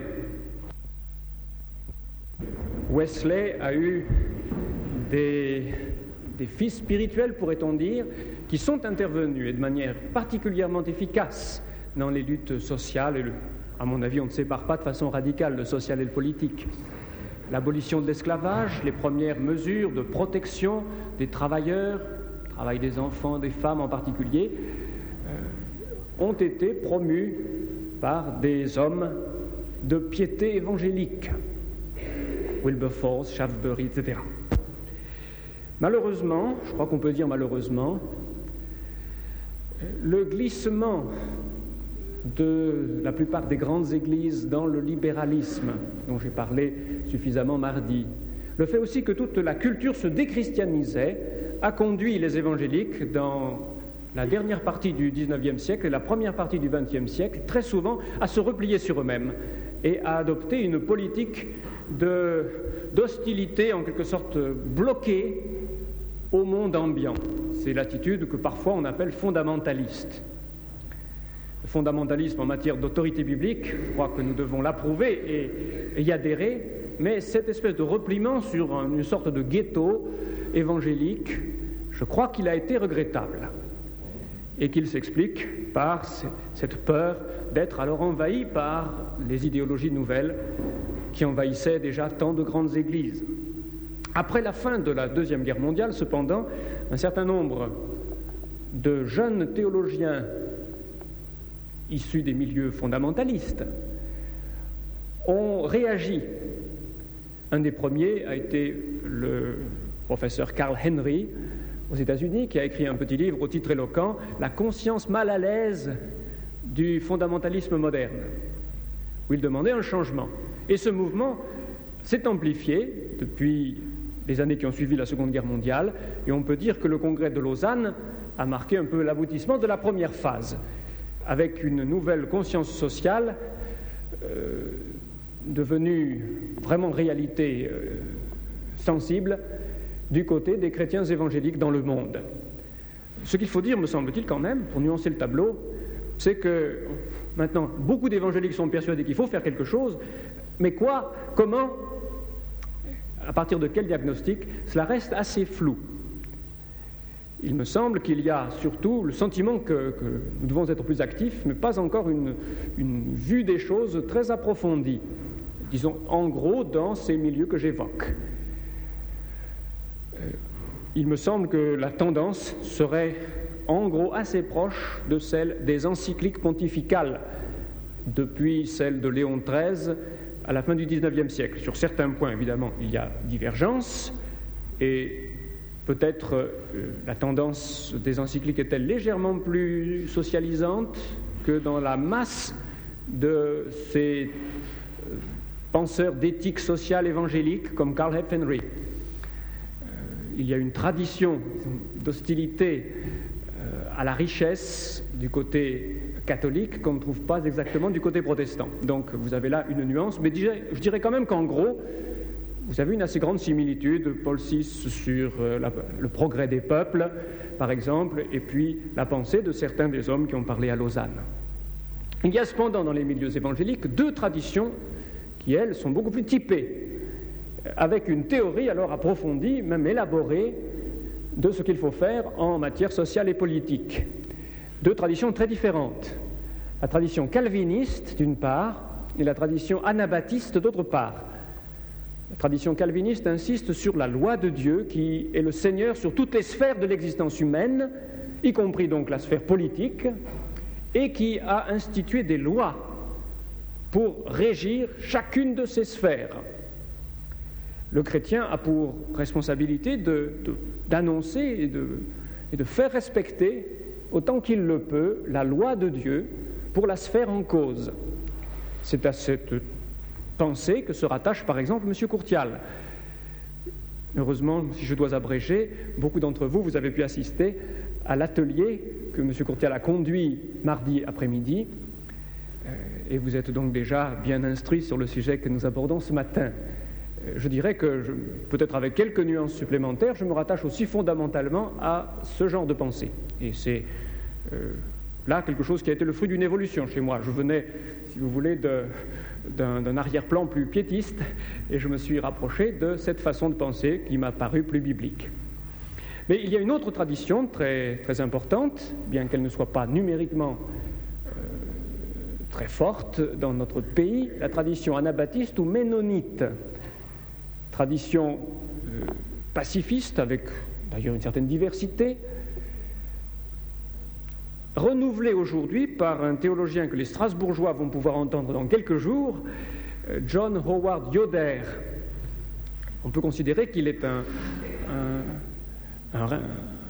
Wesley a eu des, des fils spirituels, pourrait-on dire, qui sont intervenus et de manière particulièrement efficace dans les luttes sociales. Et le, à mon avis, on ne sépare pas de façon radicale le social et le politique. L'abolition de l'esclavage, les premières mesures de protection des travailleurs, travail des enfants, des femmes en particulier, euh, ont été promues par des hommes de piété évangélique, Wilberforce, Shaftesbury, et cetera. Malheureusement, je crois qu'on peut dire malheureusement, le glissement de la plupart des grandes églises dans le libéralisme, dont j'ai parlé suffisamment mardi, le fait aussi que toute la culture se déchristianisait, a conduit les évangéliques dans la dernière partie du dix-neuvième siècle et la première partie du vingtième siècle, très souvent, à se replier sur eux-mêmes et à adopter une politique de, d'hostilité, en quelque sorte bloquée, au monde ambiant. C'est l'attitude que parfois on appelle fondamentaliste. Le fondamentalisme en matière d'autorité biblique, je crois que nous devons l'approuver et, et y adhérer, mais cette espèce de repliement sur une sorte de ghetto évangélique, je crois qu'il a été regrettable et qu'il s'explique par cette peur d'être alors envahi par les idéologies nouvelles qui envahissaient déjà tant de grandes églises. Après la fin de la Deuxième Guerre mondiale, cependant, un certain nombre de jeunes théologiens issus des milieux fondamentalistes ont réagi. Un des premiers a été le professeur Carl Henry aux États-Unis, qui a écrit un petit livre au titre éloquent « La conscience mal à l'aise du fondamentalisme moderne », où il demandait un changement. Et ce mouvement s'est amplifié depuis les années qui ont suivi la Seconde Guerre mondiale, et on peut dire que le congrès de Lausanne a marqué un peu l'aboutissement de la première phase, avec une nouvelle conscience sociale euh, devenue vraiment réalité euh, sensible du côté des chrétiens évangéliques dans le monde. Ce qu'il faut dire, me semble-t-il quand même, pour nuancer le tableau, c'est que maintenant, beaucoup d'évangéliques sont persuadés qu'il faut faire quelque chose, mais quoi, comment, à partir de quel diagnostic, cela reste assez flou. Il me semble qu'il y a surtout le sentiment que, que nous devons être plus actifs, mais pas encore une, une vue des choses très approfondie, disons en gros dans ces milieux que j'évoque. Euh, il me semble que la tendance serait en gros assez proche de celle des encycliques pontificales, depuis celle de Léon treize à la fin du dix-neuvième siècle. Sur certains points, évidemment, il y a divergence, et peut-être euh, la tendance des encycliques est-elle légèrement plus socialisante que dans la masse de ces euh, penseurs d'éthique sociale évangélique comme Carl Henry. Euh, il y a une tradition d'hostilité euh, à la richesse du côté catholique qu'on ne trouve pas exactement du côté protestant. Donc vous avez là une nuance, mais je dirais quand même qu'en gros, vous avez une assez grande similitude, Paul six sur euh, la, le progrès des peuples, par exemple, et puis la pensée de certains des hommes qui ont parlé à Lausanne. Il y a cependant dans les milieux évangéliques deux traditions qui, elles, sont beaucoup plus typées, avec une théorie alors approfondie, même élaborée, de ce qu'il faut faire en matière sociale et politique. Deux traditions très différentes. La tradition calviniste, d'une part, et la tradition anabaptiste, d'autre part. La tradition calviniste insiste sur la loi de Dieu qui est le Seigneur sur toutes les sphères de l'existence humaine, y compris donc la sphère politique, et qui a institué des lois pour régir chacune de ces sphères. Le chrétien a pour responsabilité de, de, d'annoncer et de, et de faire respecter, autant qu'il le peut, la loi de Dieu pour la sphère en cause. C'est à cette pensée que se rattache par exemple M. Courtial. Heureusement, si je dois abréger, beaucoup d'entre vous, vous avez pu assister à l'atelier que M. Courtial a conduit mardi après-midi, euh, et vous êtes donc déjà bien instruits sur le sujet que nous abordons ce matin. Euh, je dirais que, je, peut-être avec quelques nuances supplémentaires, je me rattache aussi fondamentalement à ce genre de pensée. Et c'est euh, là quelque chose qui a été le fruit d'une évolution chez moi. Je venais, si vous voulez, de... d'un, d'un arrière-plan plus piétiste, et je me suis rapproché de cette façon de penser qui m'a paru plus biblique. Mais il y a une autre tradition très, très importante, bien qu'elle ne soit pas numériquement euh, très forte dans notre pays, la tradition anabaptiste ou ménonite, tradition euh, pacifiste, avec d'ailleurs une certaine diversité, renouvelé aujourd'hui par un théologien que les Strasbourgeois vont pouvoir entendre dans quelques jours, John Howard Yoder. On peut considérer qu'il est un, un, un,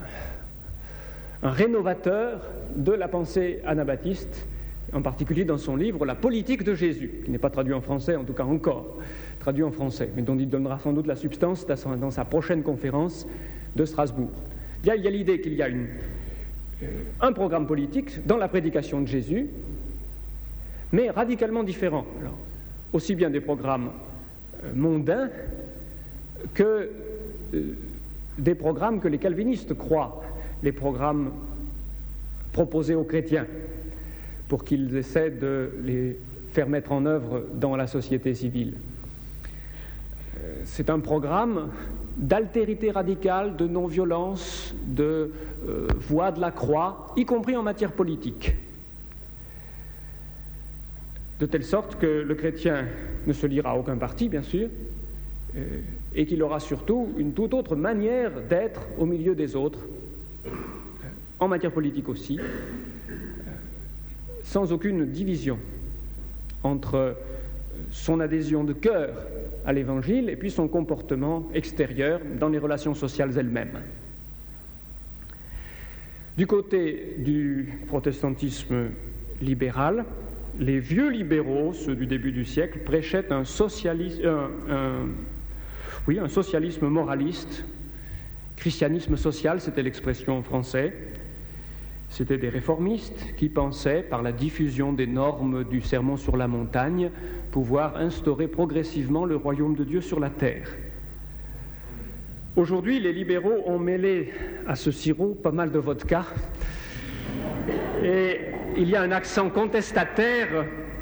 un rénovateur de la pensée anabaptiste, en particulier dans son livre « La politique de Jésus », qui n'est pas traduit en français, en tout cas encore traduit en français, mais dont il donnera sans doute la substance dans sa prochaine conférence de Strasbourg. Il y a, il y a l'idée qu'il y a une un programme politique dans la prédication de Jésus, mais radicalement différent. Alors, aussi bien des programmes euh, mondains que euh, des programmes que les calvinistes croient, les programmes proposés aux chrétiens, pour qu'ils essaient de les faire mettre en œuvre dans la société civile. Euh, c'est un programme d'altérité radicale, de non-violence, de euh, voie de la croix, y compris en matière politique. De telle sorte que le chrétien ne se liera à aucun parti, bien sûr, euh, et qu'il aura surtout une toute autre manière d'être au milieu des autres, euh, en matière politique aussi, euh, sans aucune division entre son adhésion de cœur à l'Évangile et puis son comportement extérieur dans les relations sociales elles-mêmes. Du côté du protestantisme libéral, les vieux libéraux, ceux du début du siècle, prêchaient un, socialis- un, un, oui, un socialisme moraliste, christianisme social, c'était l'expression en français. C'était des réformistes qui pensaient, par la diffusion des normes du Sermon sur la montagne, pouvoir instaurer progressivement le royaume de Dieu sur la terre. Aujourd'hui, les libéraux ont mêlé à ce sirop pas mal de vodka, et il y a un accent contestataire,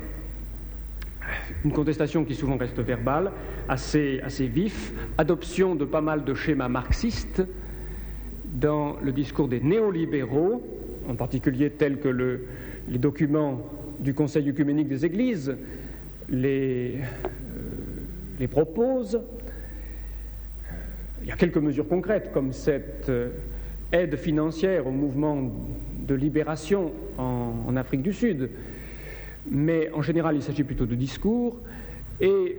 une contestation qui souvent reste verbale, assez, assez vif, adoption de pas mal de schémas marxistes dans le discours des néolibéraux, en particulier tels que le, les documents du Conseil œcuménique des Églises les, euh, les proposent. Il y a quelques mesures concrètes, comme cette euh, aide financière au mouvement de libération en, en Afrique du Sud, mais en général il s'agit plutôt de discours, et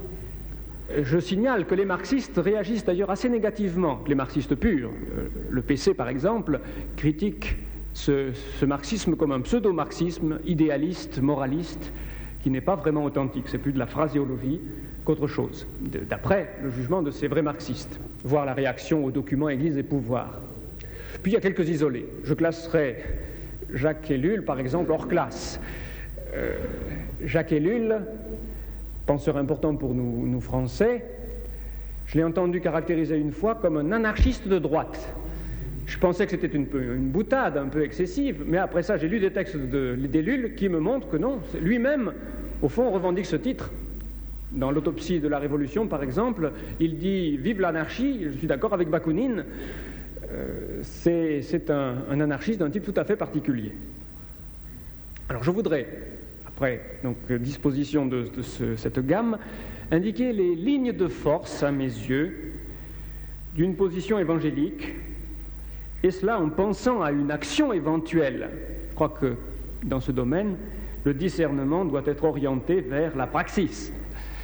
je signale que les marxistes réagissent d'ailleurs assez négativement, les marxistes purs. Le P C par exemple critique Ce, ce marxisme comme un pseudo-marxisme idéaliste, moraliste, qui n'est pas vraiment authentique. C'est plus de la phraséologie qu'autre chose, d'après le jugement de ces vrais marxistes, voire la réaction aux documents Église et pouvoir. Puis il y a quelques isolés. Je classerai Jacques Ellul, par exemple, hors classe. Euh, Jacques Ellul, penseur important pour nous, nous Français, je l'ai entendu caractériser une fois comme un anarchiste de droite. Je pensais que c'était une, une boutade un peu excessive, mais après ça, j'ai lu des textes de, d'Ellul qui me montrent que non, lui-même, au fond, revendique ce titre. Dans l'autopsie de la Révolution, par exemple, il dit « Vive l'anarchie », je suis d'accord avec Bakounine, euh, c'est, c'est un, un anarchiste d'un type tout à fait particulier. Alors je voudrais, après donc, disposition de, de ce, cette gamme, indiquer les lignes de force, à mes yeux, d'une position évangélique, et cela en pensant à une action éventuelle. Je crois que dans ce domaine, le discernement doit être orienté vers la praxis.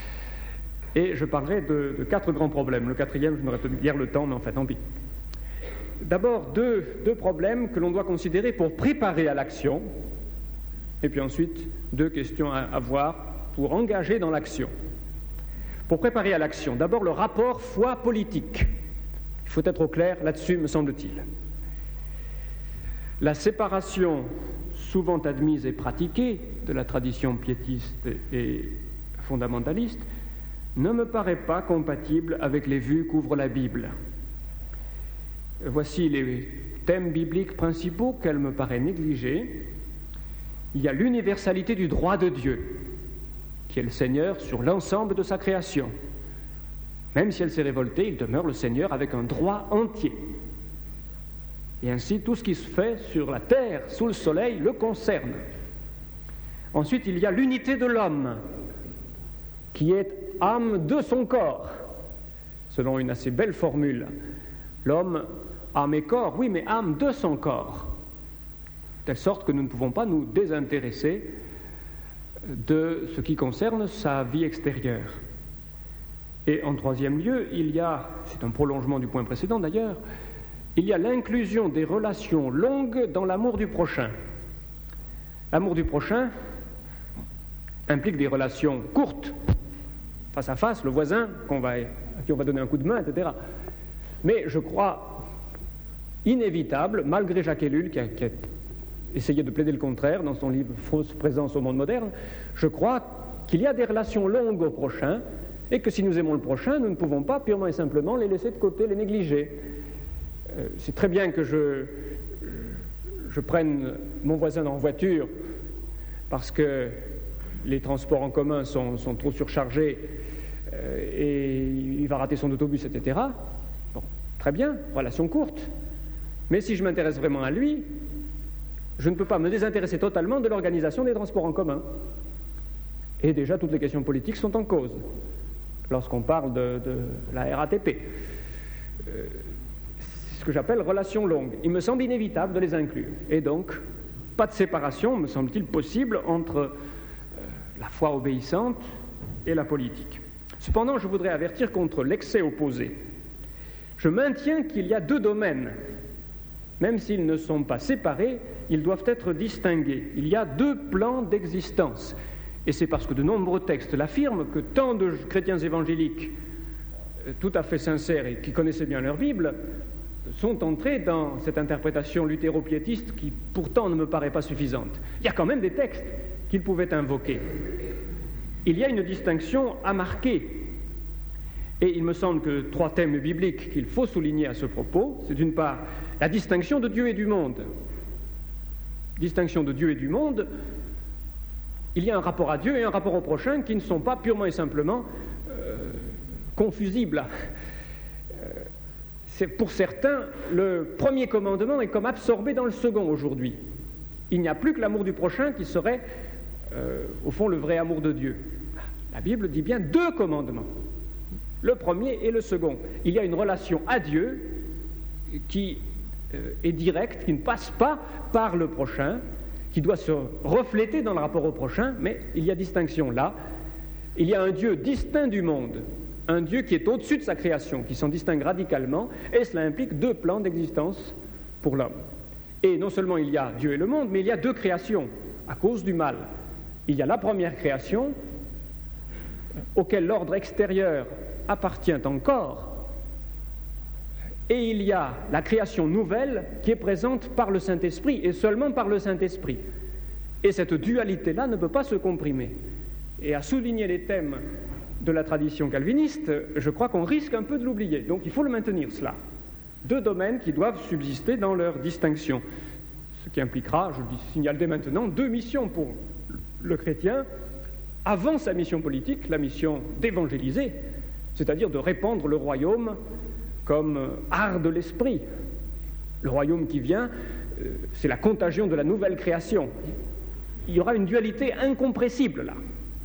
Et je parlerai de, de quatre grands problèmes. Le quatrième, je n'aurai pas guère le temps, mais enfin, tant pis. D'abord, deux, deux problèmes que l'on doit considérer pour préparer à l'action, et puis ensuite, deux questions à, à voir pour engager dans l'action, pour préparer à l'action. D'abord, le rapport foi-politique. Il faut être au clair là-dessus, me semble-t-il. La séparation souvent admise et pratiquée de la tradition piétiste et fondamentaliste ne me paraît pas compatible avec les vues qu'ouvre la Bible. Voici les thèmes bibliques principaux qu'elle me paraît négliger. Il y a l'universalité du droit de Dieu, qui est le Seigneur sur l'ensemble de sa création. Même si elle s'est révoltée, il demeure le Seigneur avec un droit entier. Et ainsi, tout ce qui se fait sur la terre, sous le soleil, le concerne. Ensuite, il y a l'unité de l'homme, qui est âme de son corps, selon une assez belle formule. L'homme, âme et corps, oui, mais âme de son corps, de telle sorte que nous ne pouvons pas nous désintéresser de ce qui concerne sa vie extérieure. Et en troisième lieu, il y a, c'est un prolongement du point précédent d'ailleurs, il y a l'inclusion des relations longues dans l'amour du prochain. L'amour du prochain implique des relations courtes, face à face, le voisin qu'on va, à qui on va donner un coup de main, et cetera. Mais je crois inévitable, malgré Jacques Ellul, qui a, qui a essayé de plaider le contraire dans son livre « Fausse présence au monde moderne », je crois qu'il y a des relations longues au prochain et que si nous aimons le prochain, nous ne pouvons pas purement et simplement les laisser de côté, les négliger. Euh, c'est très bien que je, je prenne mon voisin en voiture parce que les transports en commun sont, sont trop surchargés euh, et il va rater son autobus, et cetera. Bon, très bien, relation courte. Mais si je m'intéresse vraiment à lui, je ne peux pas me désintéresser totalement de l'organisation des transports en commun. Et déjà, toutes les questions politiques sont en cause lorsqu'on parle de, de la R A T P. Euh, c'est ce que j'appelle relation longue. Il me semble inévitable de les inclure. Et donc, pas de séparation, me semble-t-il, possible entre euh, la foi obéissante et la politique. Cependant, je voudrais avertir contre l'excès opposé. Je maintiens qu'il y a deux domaines. Même s'ils ne sont pas séparés, ils doivent être distingués. Il y a deux plans d'existence. Et c'est parce que de nombreux textes l'affirment que tant de chrétiens évangéliques tout à fait sincères et qui connaissaient bien leur Bible sont entrés dans cette interprétation luthéro-piétiste qui pourtant ne me paraît pas suffisante. Il y a quand même des textes qu'ils pouvaient invoquer. Il y a une distinction à marquer. Et il me semble que trois thèmes bibliques qu'il faut souligner à ce propos, c'est d'une part la distinction de Dieu et du monde. Distinction de Dieu et du monde, il y a un rapport à Dieu et un rapport au prochain qui ne sont pas purement et simplement euh, confusibles. Euh, c'est, pour certains, le premier commandement est comme absorbé dans le second aujourd'hui. Il n'y a plus que l'amour du prochain qui serait, euh, au fond, le vrai amour de Dieu. La Bible dit bien deux commandements, le premier et le second. Il y a une relation à Dieu qui euh, est directe, qui ne passe pas par le prochain, qui doit se refléter dans le rapport au prochain, mais il y a distinction là. Il y a un Dieu distinct du monde, un Dieu qui est au-dessus de sa création, qui s'en distingue radicalement, et cela implique deux plans d'existence pour l'homme. Et non seulement il y a Dieu et le monde, mais il y a deux créations, à cause du mal. Il y a la première création, auquel l'ordre extérieur appartient encore, et il y a la création nouvelle qui est présente par le Saint-Esprit, et seulement par le Saint-Esprit. Et cette dualité-là ne peut pas se comprimer. Et à souligner les thèmes de la tradition calviniste, je crois qu'on risque un peu de l'oublier. Donc il faut le maintenir, cela. Deux domaines qui doivent subsister dans leur distinction. Ce qui impliquera, je le signale dès maintenant, deux missions pour le chrétien, avant sa mission politique, la mission d'évangéliser, c'est-à-dire de répandre le royaume comme art de l'esprit. Le royaume qui vient, euh, c'est la contagion de la nouvelle création. Il y aura une dualité incompressible là.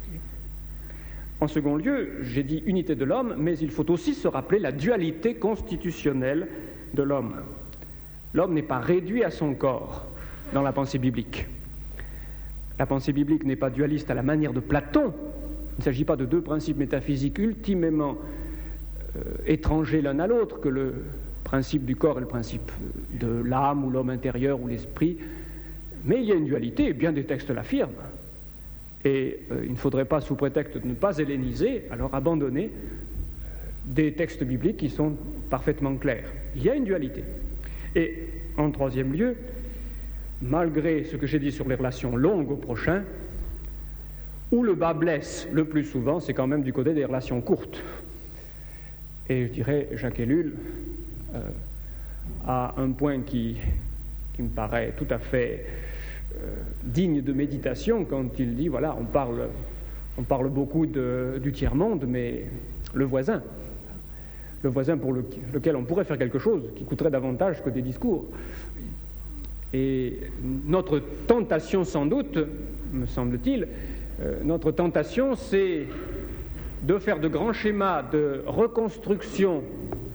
En second lieu, j'ai dit unité de l'homme, mais il faut aussi se rappeler la dualité constitutionnelle de l'homme. L'homme n'est pas réduit à son corps dans la pensée biblique. La pensée biblique n'est pas dualiste à la manière de Platon. Il ne s'agit pas de deux principes métaphysiques ultimement euh, étrangers l'un à l'autre, que le principe du corps et le principe de l'âme ou l'homme intérieur ou l'esprit. Mais il y a une dualité, et bien des textes l'affirment. Et euh, il ne faudrait pas, sous prétexte de ne pas helléniser, alors abandonner des textes bibliques qui sont parfaitement clairs. Il y a une dualité. Et en troisième lieu, malgré ce que j'ai dit sur les relations longues au prochain, où le bas blesse le plus souvent, c'est quand même du côté des relations courtes. Et je dirais, Jacques Ellul euh, a un point qui, qui me paraît tout à fait euh, digne de méditation quand il dit, voilà, on parle, on parle beaucoup de, du tiers-monde, mais le voisin, le voisin pour le, lequel on pourrait faire quelque chose, qui coûterait davantage que des discours. Et notre tentation, sans doute, me semble-t-il, euh, notre tentation, c'est de faire de grands schémas de reconstruction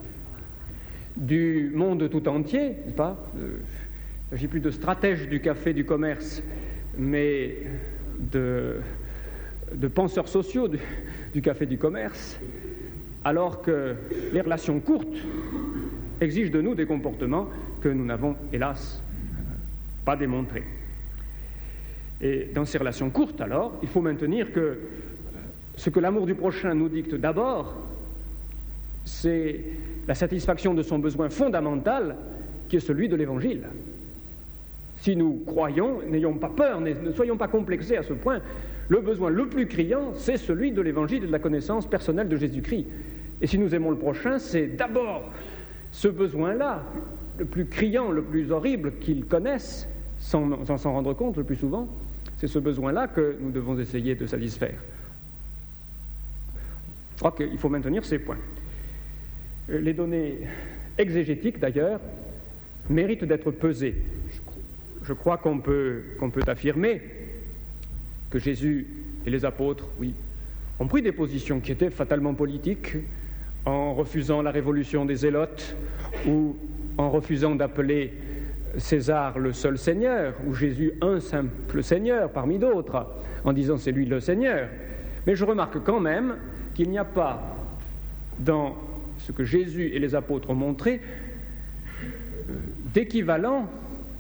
du monde tout entier, n'est-ce pas ? euh, Il ne s'agit plus de stratège du café du commerce, mais de, de penseurs sociaux du, du café du commerce, alors que les relations courtes exigent de nous des comportements que nous n'avons, hélas, pas démontrés. Et dans ces relations courtes, alors, il faut maintenir que ce que l'amour du prochain nous dicte d'abord, c'est la satisfaction de son besoin fondamental, qui est celui de l'Évangile. Si nous croyons, n'ayons pas peur, ne soyons pas complexés à ce point, le besoin le plus criant, c'est celui de l'Évangile et de la connaissance personnelle de Jésus-Christ. Et si nous aimons le prochain, c'est d'abord ce besoin-là, le plus criant, le plus horrible qu'ils connaissent, sans, sans s'en rendre compte le plus souvent, c'est ce besoin-là que nous devons essayer de satisfaire. Je crois qu'il faut maintenir ces points. Les données exégétiques, d'ailleurs, méritent d'être pesées. Je crois qu'on peut, qu'on peut affirmer que Jésus et les apôtres, oui, ont pris des positions qui étaient fatalement politiques, en refusant la révolution des Zélotes, ou en refusant d'appeler César le seul Seigneur, ou Jésus un simple Seigneur parmi d'autres, en disant c'est lui le Seigneur. Mais je remarque quand même qu'il n'y a pas, dans ce que Jésus et les apôtres ont montré, d'équivalent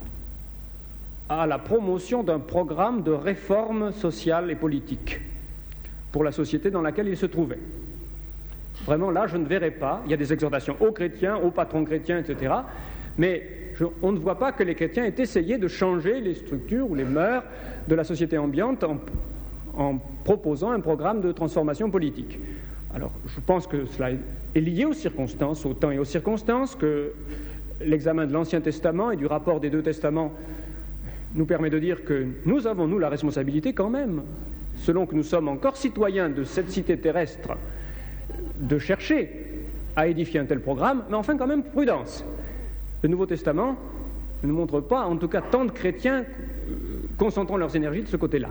à la promotion d'un programme de réforme sociale et politique pour la société dans laquelle ils se trouvaient. Vraiment, là, je ne verrai pas, il y a des exhortations aux chrétiens, aux patrons chrétiens, et cetera, mais je, on ne voit pas que les chrétiens aient essayé de changer les structures ou les mœurs de la société ambiante en, en proposant un programme de transformation politique. Alors, je pense que cela est lié aux circonstances, au temps et aux circonstances, que l'examen de l'Ancien Testament et du rapport des deux Testaments nous permet de dire que nous avons, nous, la responsabilité quand même, selon que nous sommes encore citoyens de cette cité terrestre, de chercher à édifier un tel programme, mais enfin quand même prudence. Le Nouveau Testament ne montre pas, en tout cas, tant de chrétiens concentrant leurs énergies de ce côté-là.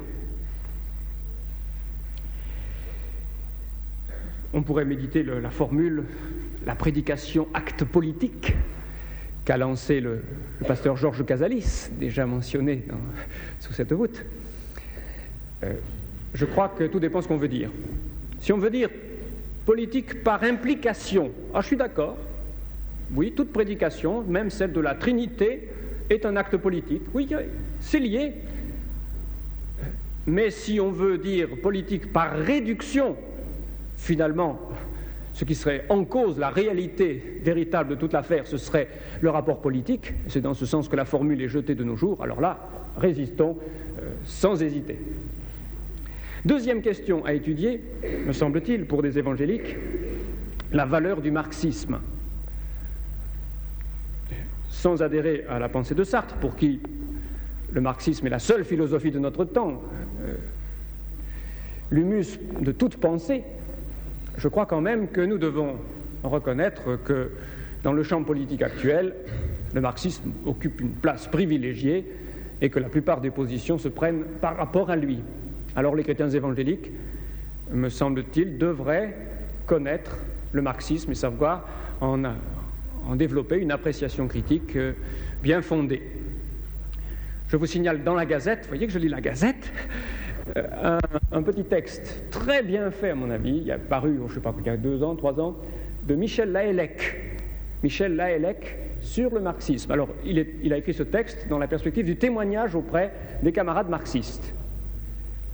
On pourrait méditer le, la formule, la prédication acte politique, qu'a lancé le, le pasteur Georges Casalis, déjà mentionné dans, sous cette voûte. Euh, je crois que tout dépend de ce qu'on veut dire. Si on veut dire politique par implication, ah, je suis d'accord. Oui, toute prédication, même celle de la Trinité, est un acte politique. Oui, c'est lié. Mais si on veut dire politique par réduction, finalement, ce qui serait en cause, la réalité véritable de toute l'affaire, ce serait le rapport politique. C'est dans ce sens que la formule est jetée de nos jours. Alors là, résistons euh, sans hésiter. Deuxième question à étudier, me semble-t-il, pour des évangéliques, la valeur du marxisme. Sans adhérer à la pensée de Sartre, pour qui le marxisme est la seule philosophie de notre temps, euh, l'humus de toute pensée, je crois quand même que nous devons reconnaître que dans le champ politique actuel, le marxisme occupe une place privilégiée et que la plupart des positions se prennent par rapport à lui. Alors les chrétiens évangéliques, me semble-t-il, devraient connaître le marxisme et savoir en, en développer une appréciation critique bien fondée. Je vous signale dans la Gazette, vous voyez que je lis la Gazette, Un, un petit texte très bien fait à mon avis, il a paru, je ne sais pas, il y a deux ans, trois ans, de Michel Lahellec. Michel Lahellec sur le marxisme. Alors, il, est, il a écrit ce texte dans la perspective du témoignage auprès des camarades marxistes.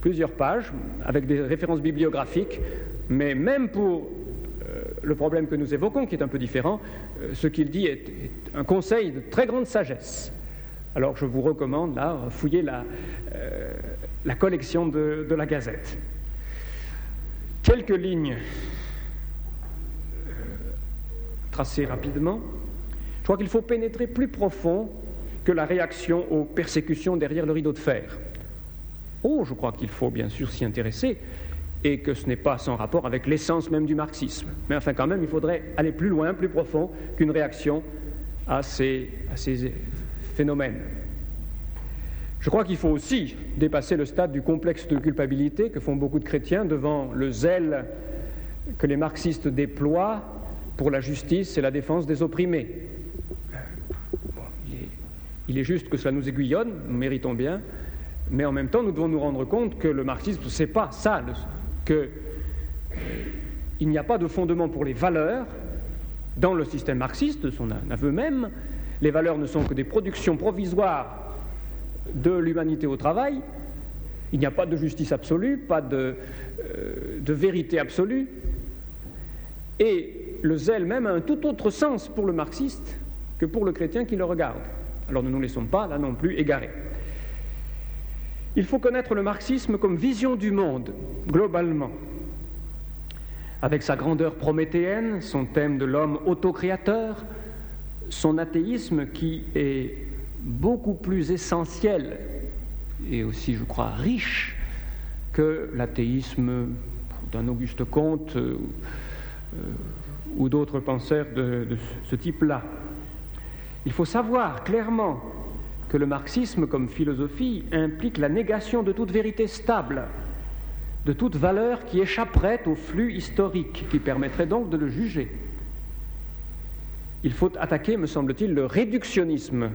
plusieurs pages, avec des références bibliographiques, mais même pour euh, le problème que nous évoquons, qui est un peu différent, euh, ce qu'il dit est, est un conseil de très grande sagesse. Alors je vous recommande, là, fouiller la, euh, la collection de, de la Gazette. Quelques lignes euh, tracées rapidement. Je crois qu'il faut pénétrer plus profond que la réaction aux persécutions derrière le rideau de fer. Oh, je crois qu'il faut bien sûr s'y intéresser, et que ce n'est pas sans rapport avec l'essence même du marxisme. Mais enfin, quand même, il faudrait aller plus loin, plus profond qu'une réaction à ces, à ces phénomènes. Je crois qu'il faut aussi dépasser le stade du complexe de culpabilité que font beaucoup de chrétiens devant le zèle que les marxistes déploient pour la justice et la défense des opprimés. Bon, il est, il est juste que cela nous aiguillonne, nous méritons bien, mais en même temps, nous devons nous rendre compte que le marxisme, ce n'est pas ça, qu'il euh, n'y a pas de fondement pour les valeurs dans le système marxiste, son aveu même. Les valeurs ne sont que des productions provisoires de l'humanité au travail. Il n'y a pas de justice absolue, pas de, euh, de vérité absolue. Et le zèle même a un tout autre sens pour le marxiste que pour le chrétien qui le regarde. Alors ne nous laissons pas, là non plus, égarés. Il faut connaître le marxisme comme vision du monde, globalement, avec sa grandeur prométhéenne, son thème de l'homme autocréateur, son athéisme qui est beaucoup plus essentiel et aussi, je crois, riche que l'athéisme d'un Auguste Comte euh, euh, ou d'autres penseurs de, de ce type-là. Il faut savoir clairement que le marxisme comme philosophie implique la négation de toute vérité stable, de toute valeur qui échapperait au flux historique, qui permettrait donc de le juger. Il faut attaquer, me semble-t-il, le réductionnisme.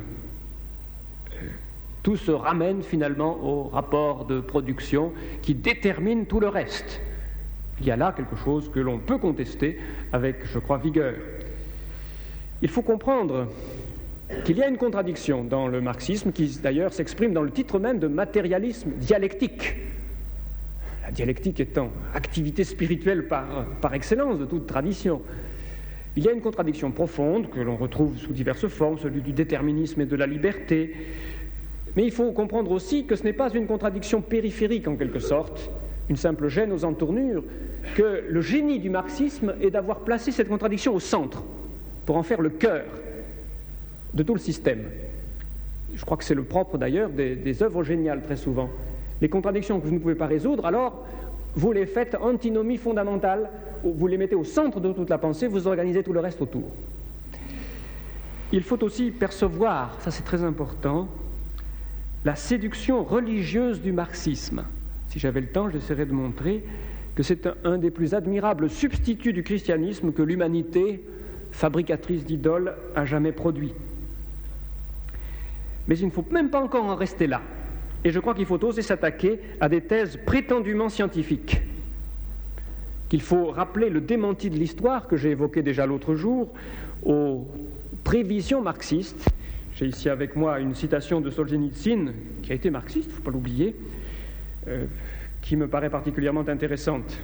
Tout se ramène finalement au rapport de production qui détermine tout le reste. Il y a là quelque chose que l'on peut contester avec, je crois, vigueur. Il faut comprendre qu'il y a une contradiction dans le marxisme qui d'ailleurs s'exprime dans le titre même de matérialisme dialectique. La dialectique étant activité spirituelle par, par excellence de toute tradition. Il y a une contradiction profonde que l'on retrouve sous diverses formes, celui du déterminisme et de la liberté. Mais il faut comprendre aussi que ce n'est pas une contradiction périphérique en quelque sorte, une simple gêne aux entournures, que le génie du marxisme est d'avoir placé cette contradiction au centre, pour en faire le cœur de tout le système. Je crois que c'est le propre d'ailleurs des, des œuvres géniales très souvent. Les contradictions que vous ne pouvez pas résoudre, alors vous les faites antinomie fondamentale, vous les mettez au centre de toute la pensée, vous organisez tout le reste autour. Il faut aussi percevoir, ça c'est très important, la séduction religieuse du marxisme. Si j'avais le temps, j'essaierais de montrer que c'est un, un des plus admirables substituts du christianisme que l'humanité, fabricatrice d'idoles, a jamais produit. Mais il ne faut même pas encore en rester là. Et je crois qu'il faut oser s'attaquer à des thèses prétendument scientifiques. Qu'il faut rappeler le démenti de l'histoire que j'ai évoqué déjà l'autre jour aux prévisions marxistes. J'ai ici avec moi une citation de Solzhenitsyn, qui a été marxiste, il ne faut pas l'oublier, euh, qui me paraît particulièrement intéressante.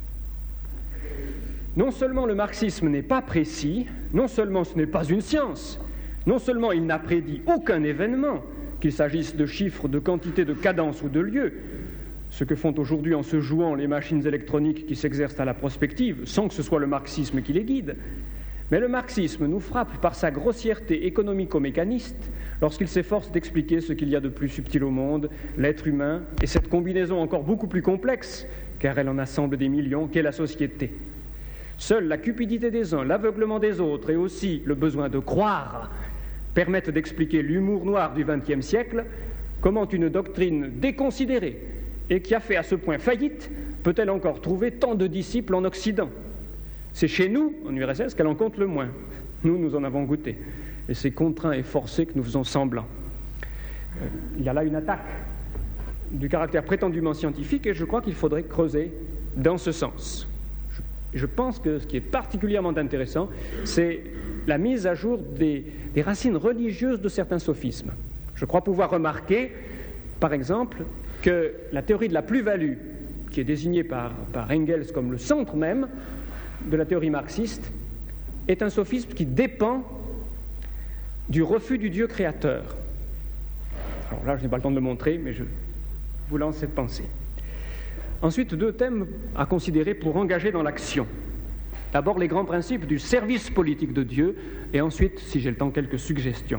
Non seulement le marxisme n'est pas précis, non seulement ce n'est pas une science, non seulement il n'a prédit aucun événement, qu'il s'agisse de chiffres, de quantité, de cadence ou de lieu, ce que font aujourd'hui en se jouant les machines électroniques qui s'exercent à la prospective, sans que ce soit le marxisme qui les guide. Mais le marxisme nous frappe par sa grossièreté économico-mécaniste lorsqu'il s'efforce d'expliquer ce qu'il y a de plus subtil au monde, l'être humain, et cette combinaison encore beaucoup plus complexe, car elle en assemble des millions, qu'est la société. Seule la cupidité des uns, l'aveuglement des autres et aussi le besoin de croire permettent d'expliquer l'humour noir du vingtième siècle, comment une doctrine déconsidérée et qui a fait à ce point faillite peut-elle encore trouver tant de disciples en Occident. C'est chez nous, en U R S S, qu'elle en compte le moins. Nous, nous en avons goûté. Et c'est contraint et forcé que nous faisons semblant. Euh, il y a là une attaque du caractère prétendument scientifique et je crois qu'il faudrait creuser dans ce sens. Je, je pense que ce qui est particulièrement intéressant, c'est la mise à jour des, des racines religieuses de certains sophismes. Je crois pouvoir remarquer, par exemple, que la théorie de la plus-value, qui est désignée par, par Engels comme le centre même de la théorie marxiste, est un sophisme qui dépend du refus du Dieu créateur. Alors là, je n'ai pas le temps de le montrer, mais je vous lance cette pensée. Ensuite, deux thèmes à considérer pour engager dans l'action. D'abord, les grands principes du service politique de Dieu, et ensuite, si j'ai le temps, quelques suggestions.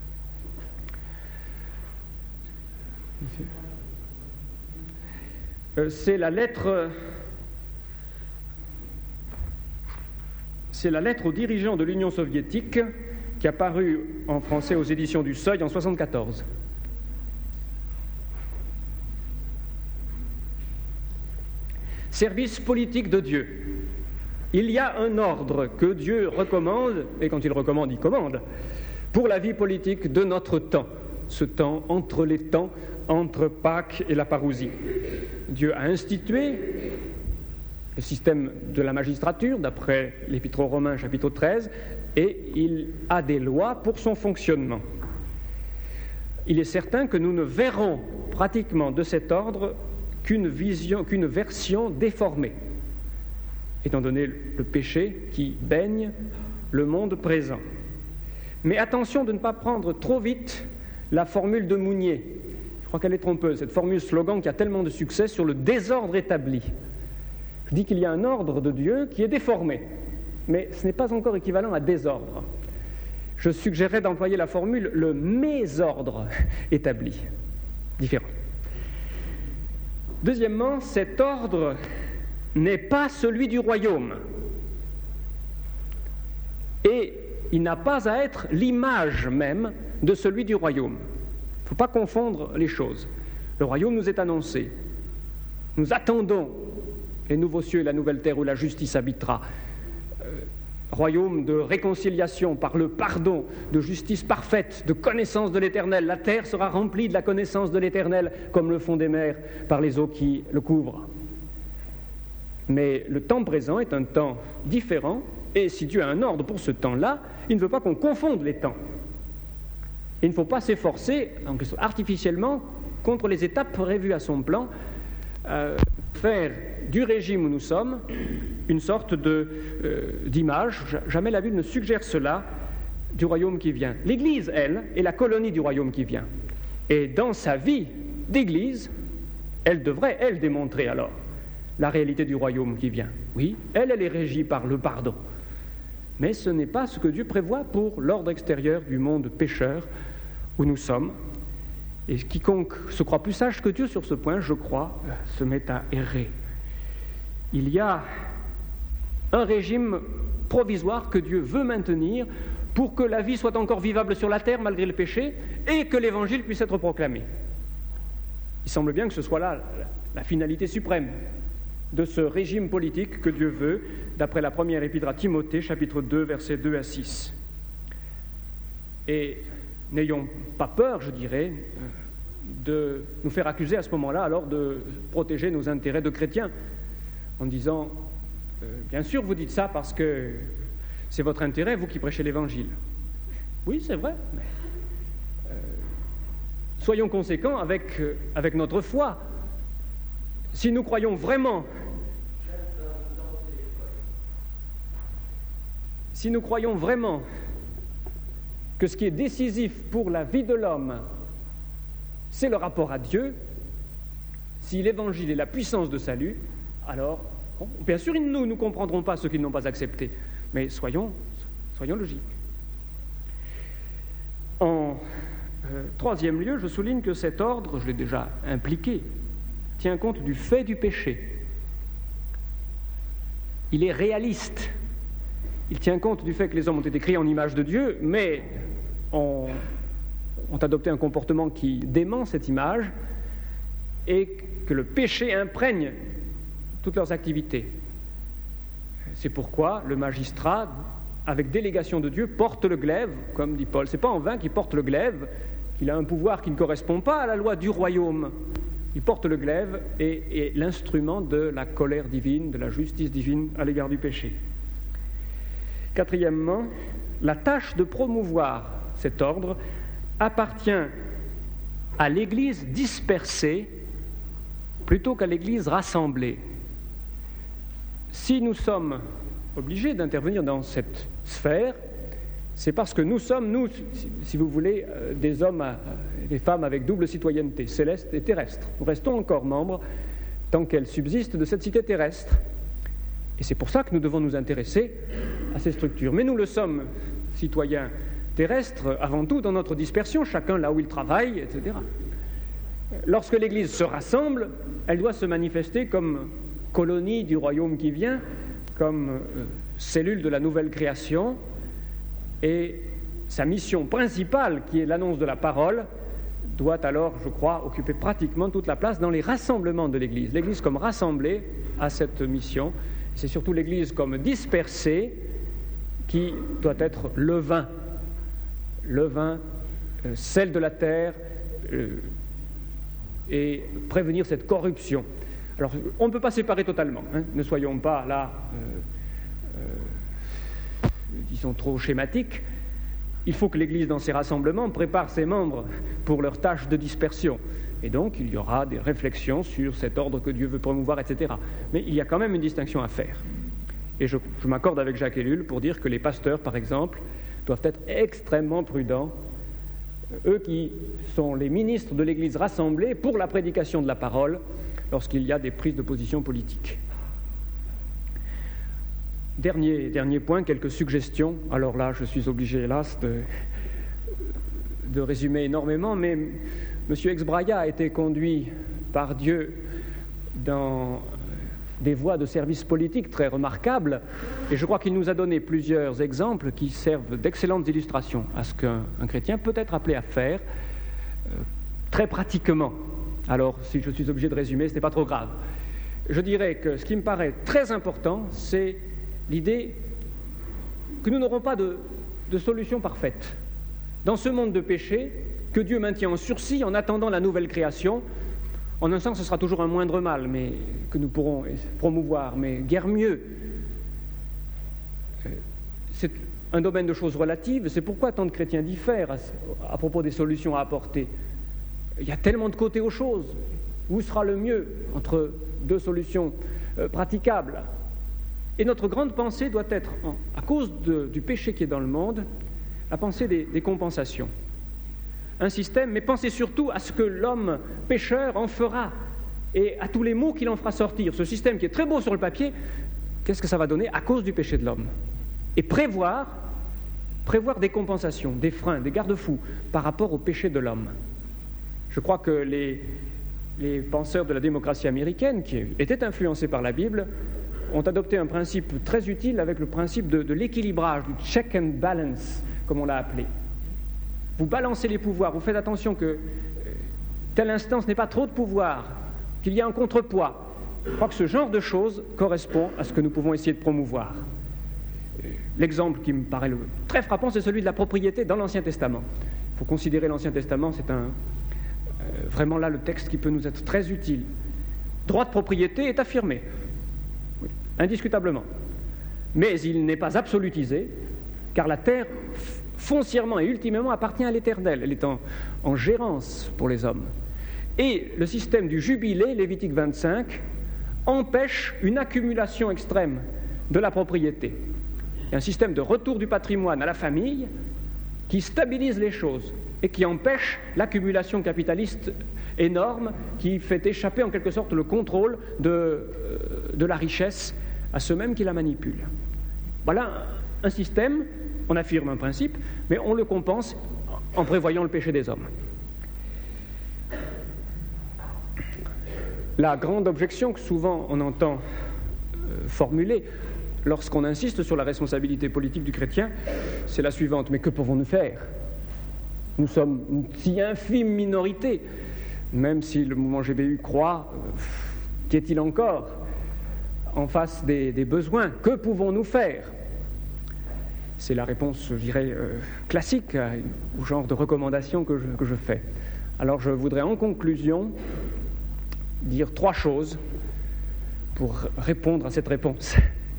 Euh, c'est la lettre... C'est la lettre aux dirigeants de l'Union soviétique qui a paru en français aux éditions du Seuil en mille neuf cent soixante-quatorze. Service politique de Dieu. Il y a un ordre que Dieu recommande, et quand il recommande, il commande, pour la vie politique de notre temps, ce temps entre les temps, entre Pâques et la parousie. Dieu a institué le système de la magistrature, d'après l'Épître aux Romains, chapitre treize, et il a des lois pour son fonctionnement. Il est certain que nous ne verrons pratiquement de cet ordre qu'une vision, qu'une version déformée, étant donné le péché qui baigne le monde présent. Mais attention de ne pas prendre trop vite la formule de Mounier. Je crois qu'elle est trompeuse, cette formule slogan qui a tellement de succès sur le désordre établi. Je dis qu'il y a un ordre de Dieu qui est déformé, mais ce n'est pas encore équivalent à désordre. Je suggérerais d'employer la formule le mésordre établi, différent. Deuxièmement, cet ordre n'est pas celui du royaume, et il n'a pas à être l'image même de celui du royaume. Il ne faut pas confondre les choses. Le royaume nous est annoncé. Nous attendons les nouveaux cieux et la nouvelle terre où la justice habitera. Euh, royaume de réconciliation par le pardon, de justice parfaite, de connaissance de l'Éternel. La terre sera remplie de la connaissance de l'Éternel, comme le fond des mers par les eaux qui le couvrent. Mais le temps présent est un temps différent, et si Dieu a un ordre pour ce temps-là, il ne veut pas qu'on confonde les temps. Il ne faut pas s'efforcer artificiellement contre les étapes prévues à son plan, euh, faire du régime où nous sommes une sorte de, euh, d'image. Jamais la Bible ne suggère cela du royaume qui vient. L'Église, elle, est la colonie du royaume qui vient. Et dans sa vie d'Église, elle devrait, elle, démontrer alors la réalité du royaume qui vient. Oui, elle, elle est régie par le pardon. Mais ce n'est pas ce que Dieu prévoit pour l'ordre extérieur du monde pécheur où nous sommes. Et quiconque se croit plus sage que Dieu sur ce point, je crois, se met à errer. Il y a un régime provisoire que Dieu veut maintenir pour que la vie soit encore vivable sur la terre malgré le péché et que l'Évangile puisse être proclamé. Il semble bien que ce soit là la finalité suprême de ce régime politique que Dieu veut, d'après la première épître à Timothée, chapitre deux, versets deux à six. Et n'ayons pas peur, je dirais, de nous faire accuser à ce moment-là alors de protéger nos intérêts de chrétiens, en disant, euh, bien sûr vous dites ça parce que c'est votre intérêt, vous qui prêchez l'Évangile. Oui, c'est vrai, mais euh, soyons conséquents avec, euh, avec notre foi. Si nous croyons vraiment, si nous croyons vraiment que ce qui est décisif pour la vie de l'homme, c'est le rapport à Dieu, si l'Évangile est la puissance de salut, alors, bon, bien sûr, nous ne comprendrons pas ceux qui n'ont pas accepté, mais soyons, soyons logiques. En euh, troisième lieu, je souligne que cet ordre, je l'ai déjà impliqué, tient compte du fait du péché. Il est réaliste. Il tient compte du fait que les hommes ont été créés en image de Dieu, mais ont, ont adopté un comportement qui dément cette image et que le péché imprègne toutes leurs activités. C'est pourquoi le magistrat, avec délégation de Dieu, porte le glaive, comme dit Paul. Ce n'est pas en vain qu'il porte le glaive, qu'il a un pouvoir qui ne correspond pas à la loi du royaume. Il porte le glaive et est l'instrument de la colère divine, de la justice divine à l'égard du péché. Quatrièmement, la tâche de promouvoir cet ordre appartient à l'Église dispersée plutôt qu'à l'Église rassemblée. Si nous sommes obligés d'intervenir dans cette sphère, c'est parce que nous sommes, nous, si vous voulez, des hommes, des femmes avec double citoyenneté, céleste et terrestre. Nous restons encore membres tant qu'elle subsiste de cette cité terrestre. Et c'est pour ça que nous devons nous intéresser à ces structures. Mais nous le sommes, citoyens terrestres, avant tout dans notre dispersion, chacun là où il travaille, et cetera. Lorsque l'Église se rassemble, elle doit se manifester comme colonie du royaume qui vient, comme euh, cellule de la nouvelle création, et sa mission principale, qui est l'annonce de la parole, doit alors, je crois, occuper pratiquement toute la place dans les rassemblements de l'Église. L'Église comme rassemblée à cette mission, c'est surtout l'Église comme dispersée qui doit être le vin, le vin, euh, sel de la terre, euh, et prévenir cette corruption. Alors, on ne peut pas séparer totalement, hein, ne soyons pas là, euh, euh, disons, trop schématiques. Il faut que l'Église, dans ses rassemblements, prépare ses membres pour leur tâche de dispersion. Et donc, il y aura des réflexions sur cet ordre que Dieu veut promouvoir, et cetera. Mais il y a quand même une distinction à faire. Et je, je m'accorde avec Jacques Ellul pour dire que les pasteurs, par exemple, doivent être extrêmement prudents, eux qui sont les ministres de l'Église rassemblés pour la prédication de la parole, lorsqu'il y a des prises de position politiques. Dernier, dernier point, quelques suggestions. Alors là, je suis obligé, hélas, de, de résumer énormément, mais M. Exbraya a été conduit par Dieu dans des voies de service politique très remarquables, et je crois qu'il nous a donné plusieurs exemples qui servent d'excellentes illustrations à ce qu'un un chrétien peut être appelé à faire euh, très pratiquement. Alors, si je suis obligé de résumer, ce n'est pas trop grave. Je dirais que ce qui me paraît très important, c'est l'idée que nous n'aurons pas de, de solution parfaite. Dans ce monde de péché, que Dieu maintient en sursis en attendant la nouvelle création, en un sens, ce sera toujours un moindre mal, mais que nous pourrons promouvoir, mais guère mieux. C'est un domaine de choses relatives, c'est pourquoi tant de chrétiens diffèrent à, à propos des solutions à apporter. Il y a tellement de côtés aux choses. Où sera le mieux entre deux solutions euh, praticables? Et notre grande pensée doit être, en, à cause de, du péché qui est dans le monde, la pensée des, des compensations. Un système, mais pensez surtout à ce que l'homme pécheur en fera et à tous les maux qu'il en fera sortir. Ce système qui est très beau sur le papier, qu'est-ce que ça va donner à cause du péché de l'homme? Et prévoir, prévoir des compensations, des freins, des garde-fous par rapport au péché de l'homme. Je crois que les, les penseurs de la démocratie américaine, qui étaient influencés par la Bible, ont adopté un principe très utile avec le principe de, de l'équilibrage, du check and balance, comme on l'a appelé. Vous balancez les pouvoirs, vous faites attention que euh, telle instance n'ait pas trop de pouvoir, qu'il y ait un contrepoids. Je crois que ce genre de choses correspond à ce que nous pouvons essayer de promouvoir. Euh, l'exemple qui me paraît le, très frappant, c'est celui de la propriété dans l'Ancien Testament. Il faut considérer l'Ancien Testament, c'est un, euh, vraiment là le texte qui peut nous être très utile. Droit de propriété est affirmé, oui, indiscutablement. Mais il n'est pas absolutisé, car la terre foncièrement et ultimement appartient à l'Éternel. Elle est en, en gérance pour les hommes. Et le système du jubilé, Lévitique vingt-cinq, empêche une accumulation extrême de la propriété. Il y a un système de retour du patrimoine à la famille qui stabilise les choses et qui empêche l'accumulation capitaliste énorme qui fait échapper en quelque sorte le contrôle de, de la richesse à ceux mêmes qui la manipulent. Voilà un système. On affirme un principe, mais on le compense en prévoyant le péché des hommes. La grande objection que souvent on entend euh, formuler lorsqu'on insiste sur la responsabilité politique du chrétien, c'est la suivante: mais que pouvons-nous faire? Nous sommes une si infime minorité, même si le mouvement G B U croit, euh, qu'est-il encore en face des, des besoins? Que pouvons-nous faire? C'est la réponse, je dirais, euh, classique à, au genre de recommandation que je, que je fais. Alors je voudrais en conclusion dire trois choses pour répondre à cette réponse.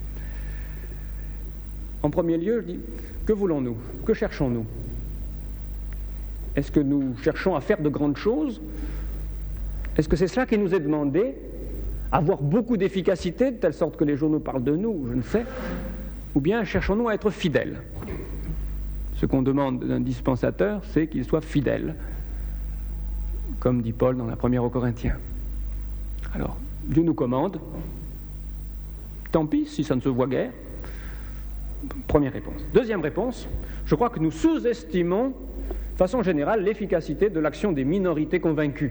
En premier lieu, je dis, que voulons-nous? Que cherchons-nous? Est-ce que nous cherchons à faire de grandes choses? Est-ce que c'est cela qui nous est demandé? Avoir beaucoup d'efficacité, de telle sorte que les journaux parlent de nous, je ne sais. Ou bien cherchons-nous à être fidèles? Ce qu'on demande d'un dispensateur, c'est qu'il soit fidèle, comme dit Paul dans la première aux Corinthiens. Alors, Dieu nous commande, tant pis si ça ne se voit guère. Première réponse. Deuxième réponse, je crois que nous sous-estimons, de façon générale, l'efficacité de l'action des minorités convaincues.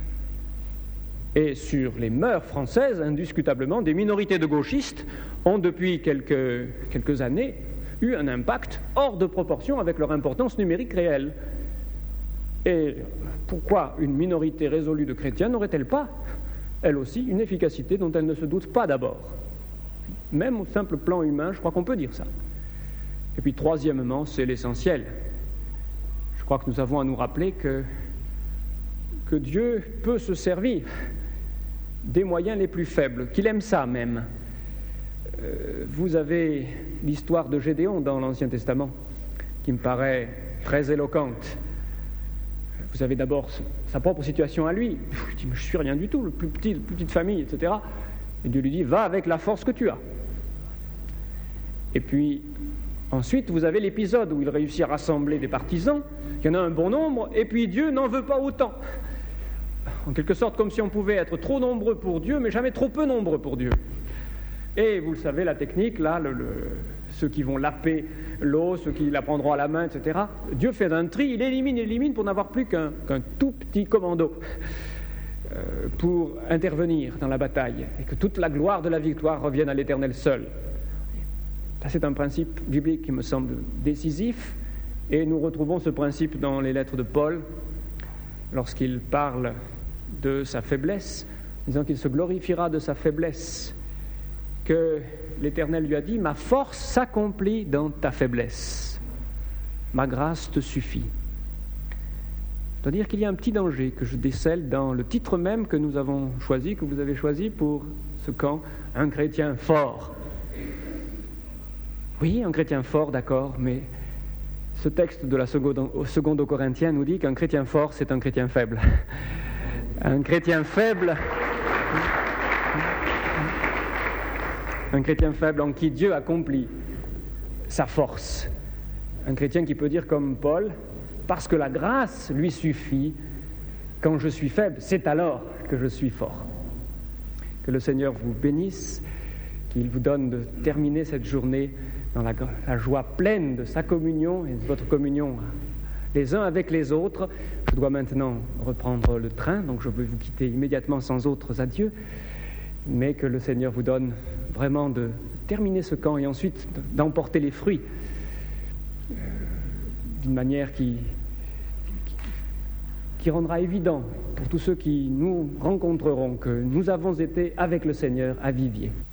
Et sur les mœurs françaises, indiscutablement, des minorités de gauchistes ont depuis quelques, quelques années eu un impact hors de proportion avec leur importance numérique réelle. Et pourquoi une minorité résolue de chrétiens n'aurait-elle pas, elle aussi, une efficacité dont elle ne se doute pas d'abord? Même au simple plan humain, je crois qu'on peut dire ça. Et puis troisièmement, c'est l'essentiel. Je crois que nous avons à nous rappeler que, que Dieu peut se servir des moyens les plus faibles, qu'il aime ça même. Euh, vous avez l'histoire de Gédéon dans l'Ancien Testament, qui me paraît très éloquente. Vous avez d'abord sa propre situation à lui. Il dit, mais je ne suis rien du tout, le plus petit, la plus petite famille, et cetera. Et Dieu lui dit, va avec la force que tu as. Et puis, ensuite, vous avez l'épisode où il réussit à rassembler des partisans, il y en a un bon nombre, et puis Dieu n'en veut pas autant. En quelque sorte, comme si on pouvait être trop nombreux pour Dieu, mais jamais trop peu nombreux pour Dieu. Et vous le savez, la technique, là, le, le, ceux qui vont laper l'eau, ceux qui la prendront à la main, et cetera. Dieu fait un tri, il élimine, élimine pour n'avoir plus qu'un, qu'un tout petit commando euh, pour intervenir dans la bataille, et que toute la gloire de la victoire revienne à l'Éternel seul. Ça, c'est un principe biblique qui me semble décisif, et nous retrouvons ce principe dans les lettres de Paul, lorsqu'il parle de sa faiblesse, disant qu'il se glorifiera de sa faiblesse, que l'Éternel lui a dit « Ma force s'accomplit dans ta faiblesse, ma grâce te suffit ». Je dois dire qu'il y a un petit danger que je décèle dans le titre même que nous avons choisi, que vous avez choisi pour ce camp, un chrétien fort. Oui, un chrétien fort, d'accord, mais ce texte de la seconde, seconde aux Corinthiens nous dit qu'un chrétien fort, c'est un chrétien faible. Un chrétien faible, un chrétien faible en qui Dieu accomplit sa force. Un chrétien qui peut dire comme Paul, parce que la grâce lui suffit, quand je suis faible, c'est alors que je suis fort. Que le Seigneur vous bénisse, qu'il vous donne de terminer cette journée dans la, la joie pleine de sa communion et de votre communion les uns avec les autres. Je dois maintenant reprendre le train, donc je vais vous quitter immédiatement sans autres adieux, mais que le Seigneur vous donne vraiment de terminer ce camp et ensuite d'emporter les fruits euh, d'une manière qui, qui, qui rendra évident pour tous ceux qui nous rencontreront que nous avons été avec le Seigneur à Viviers.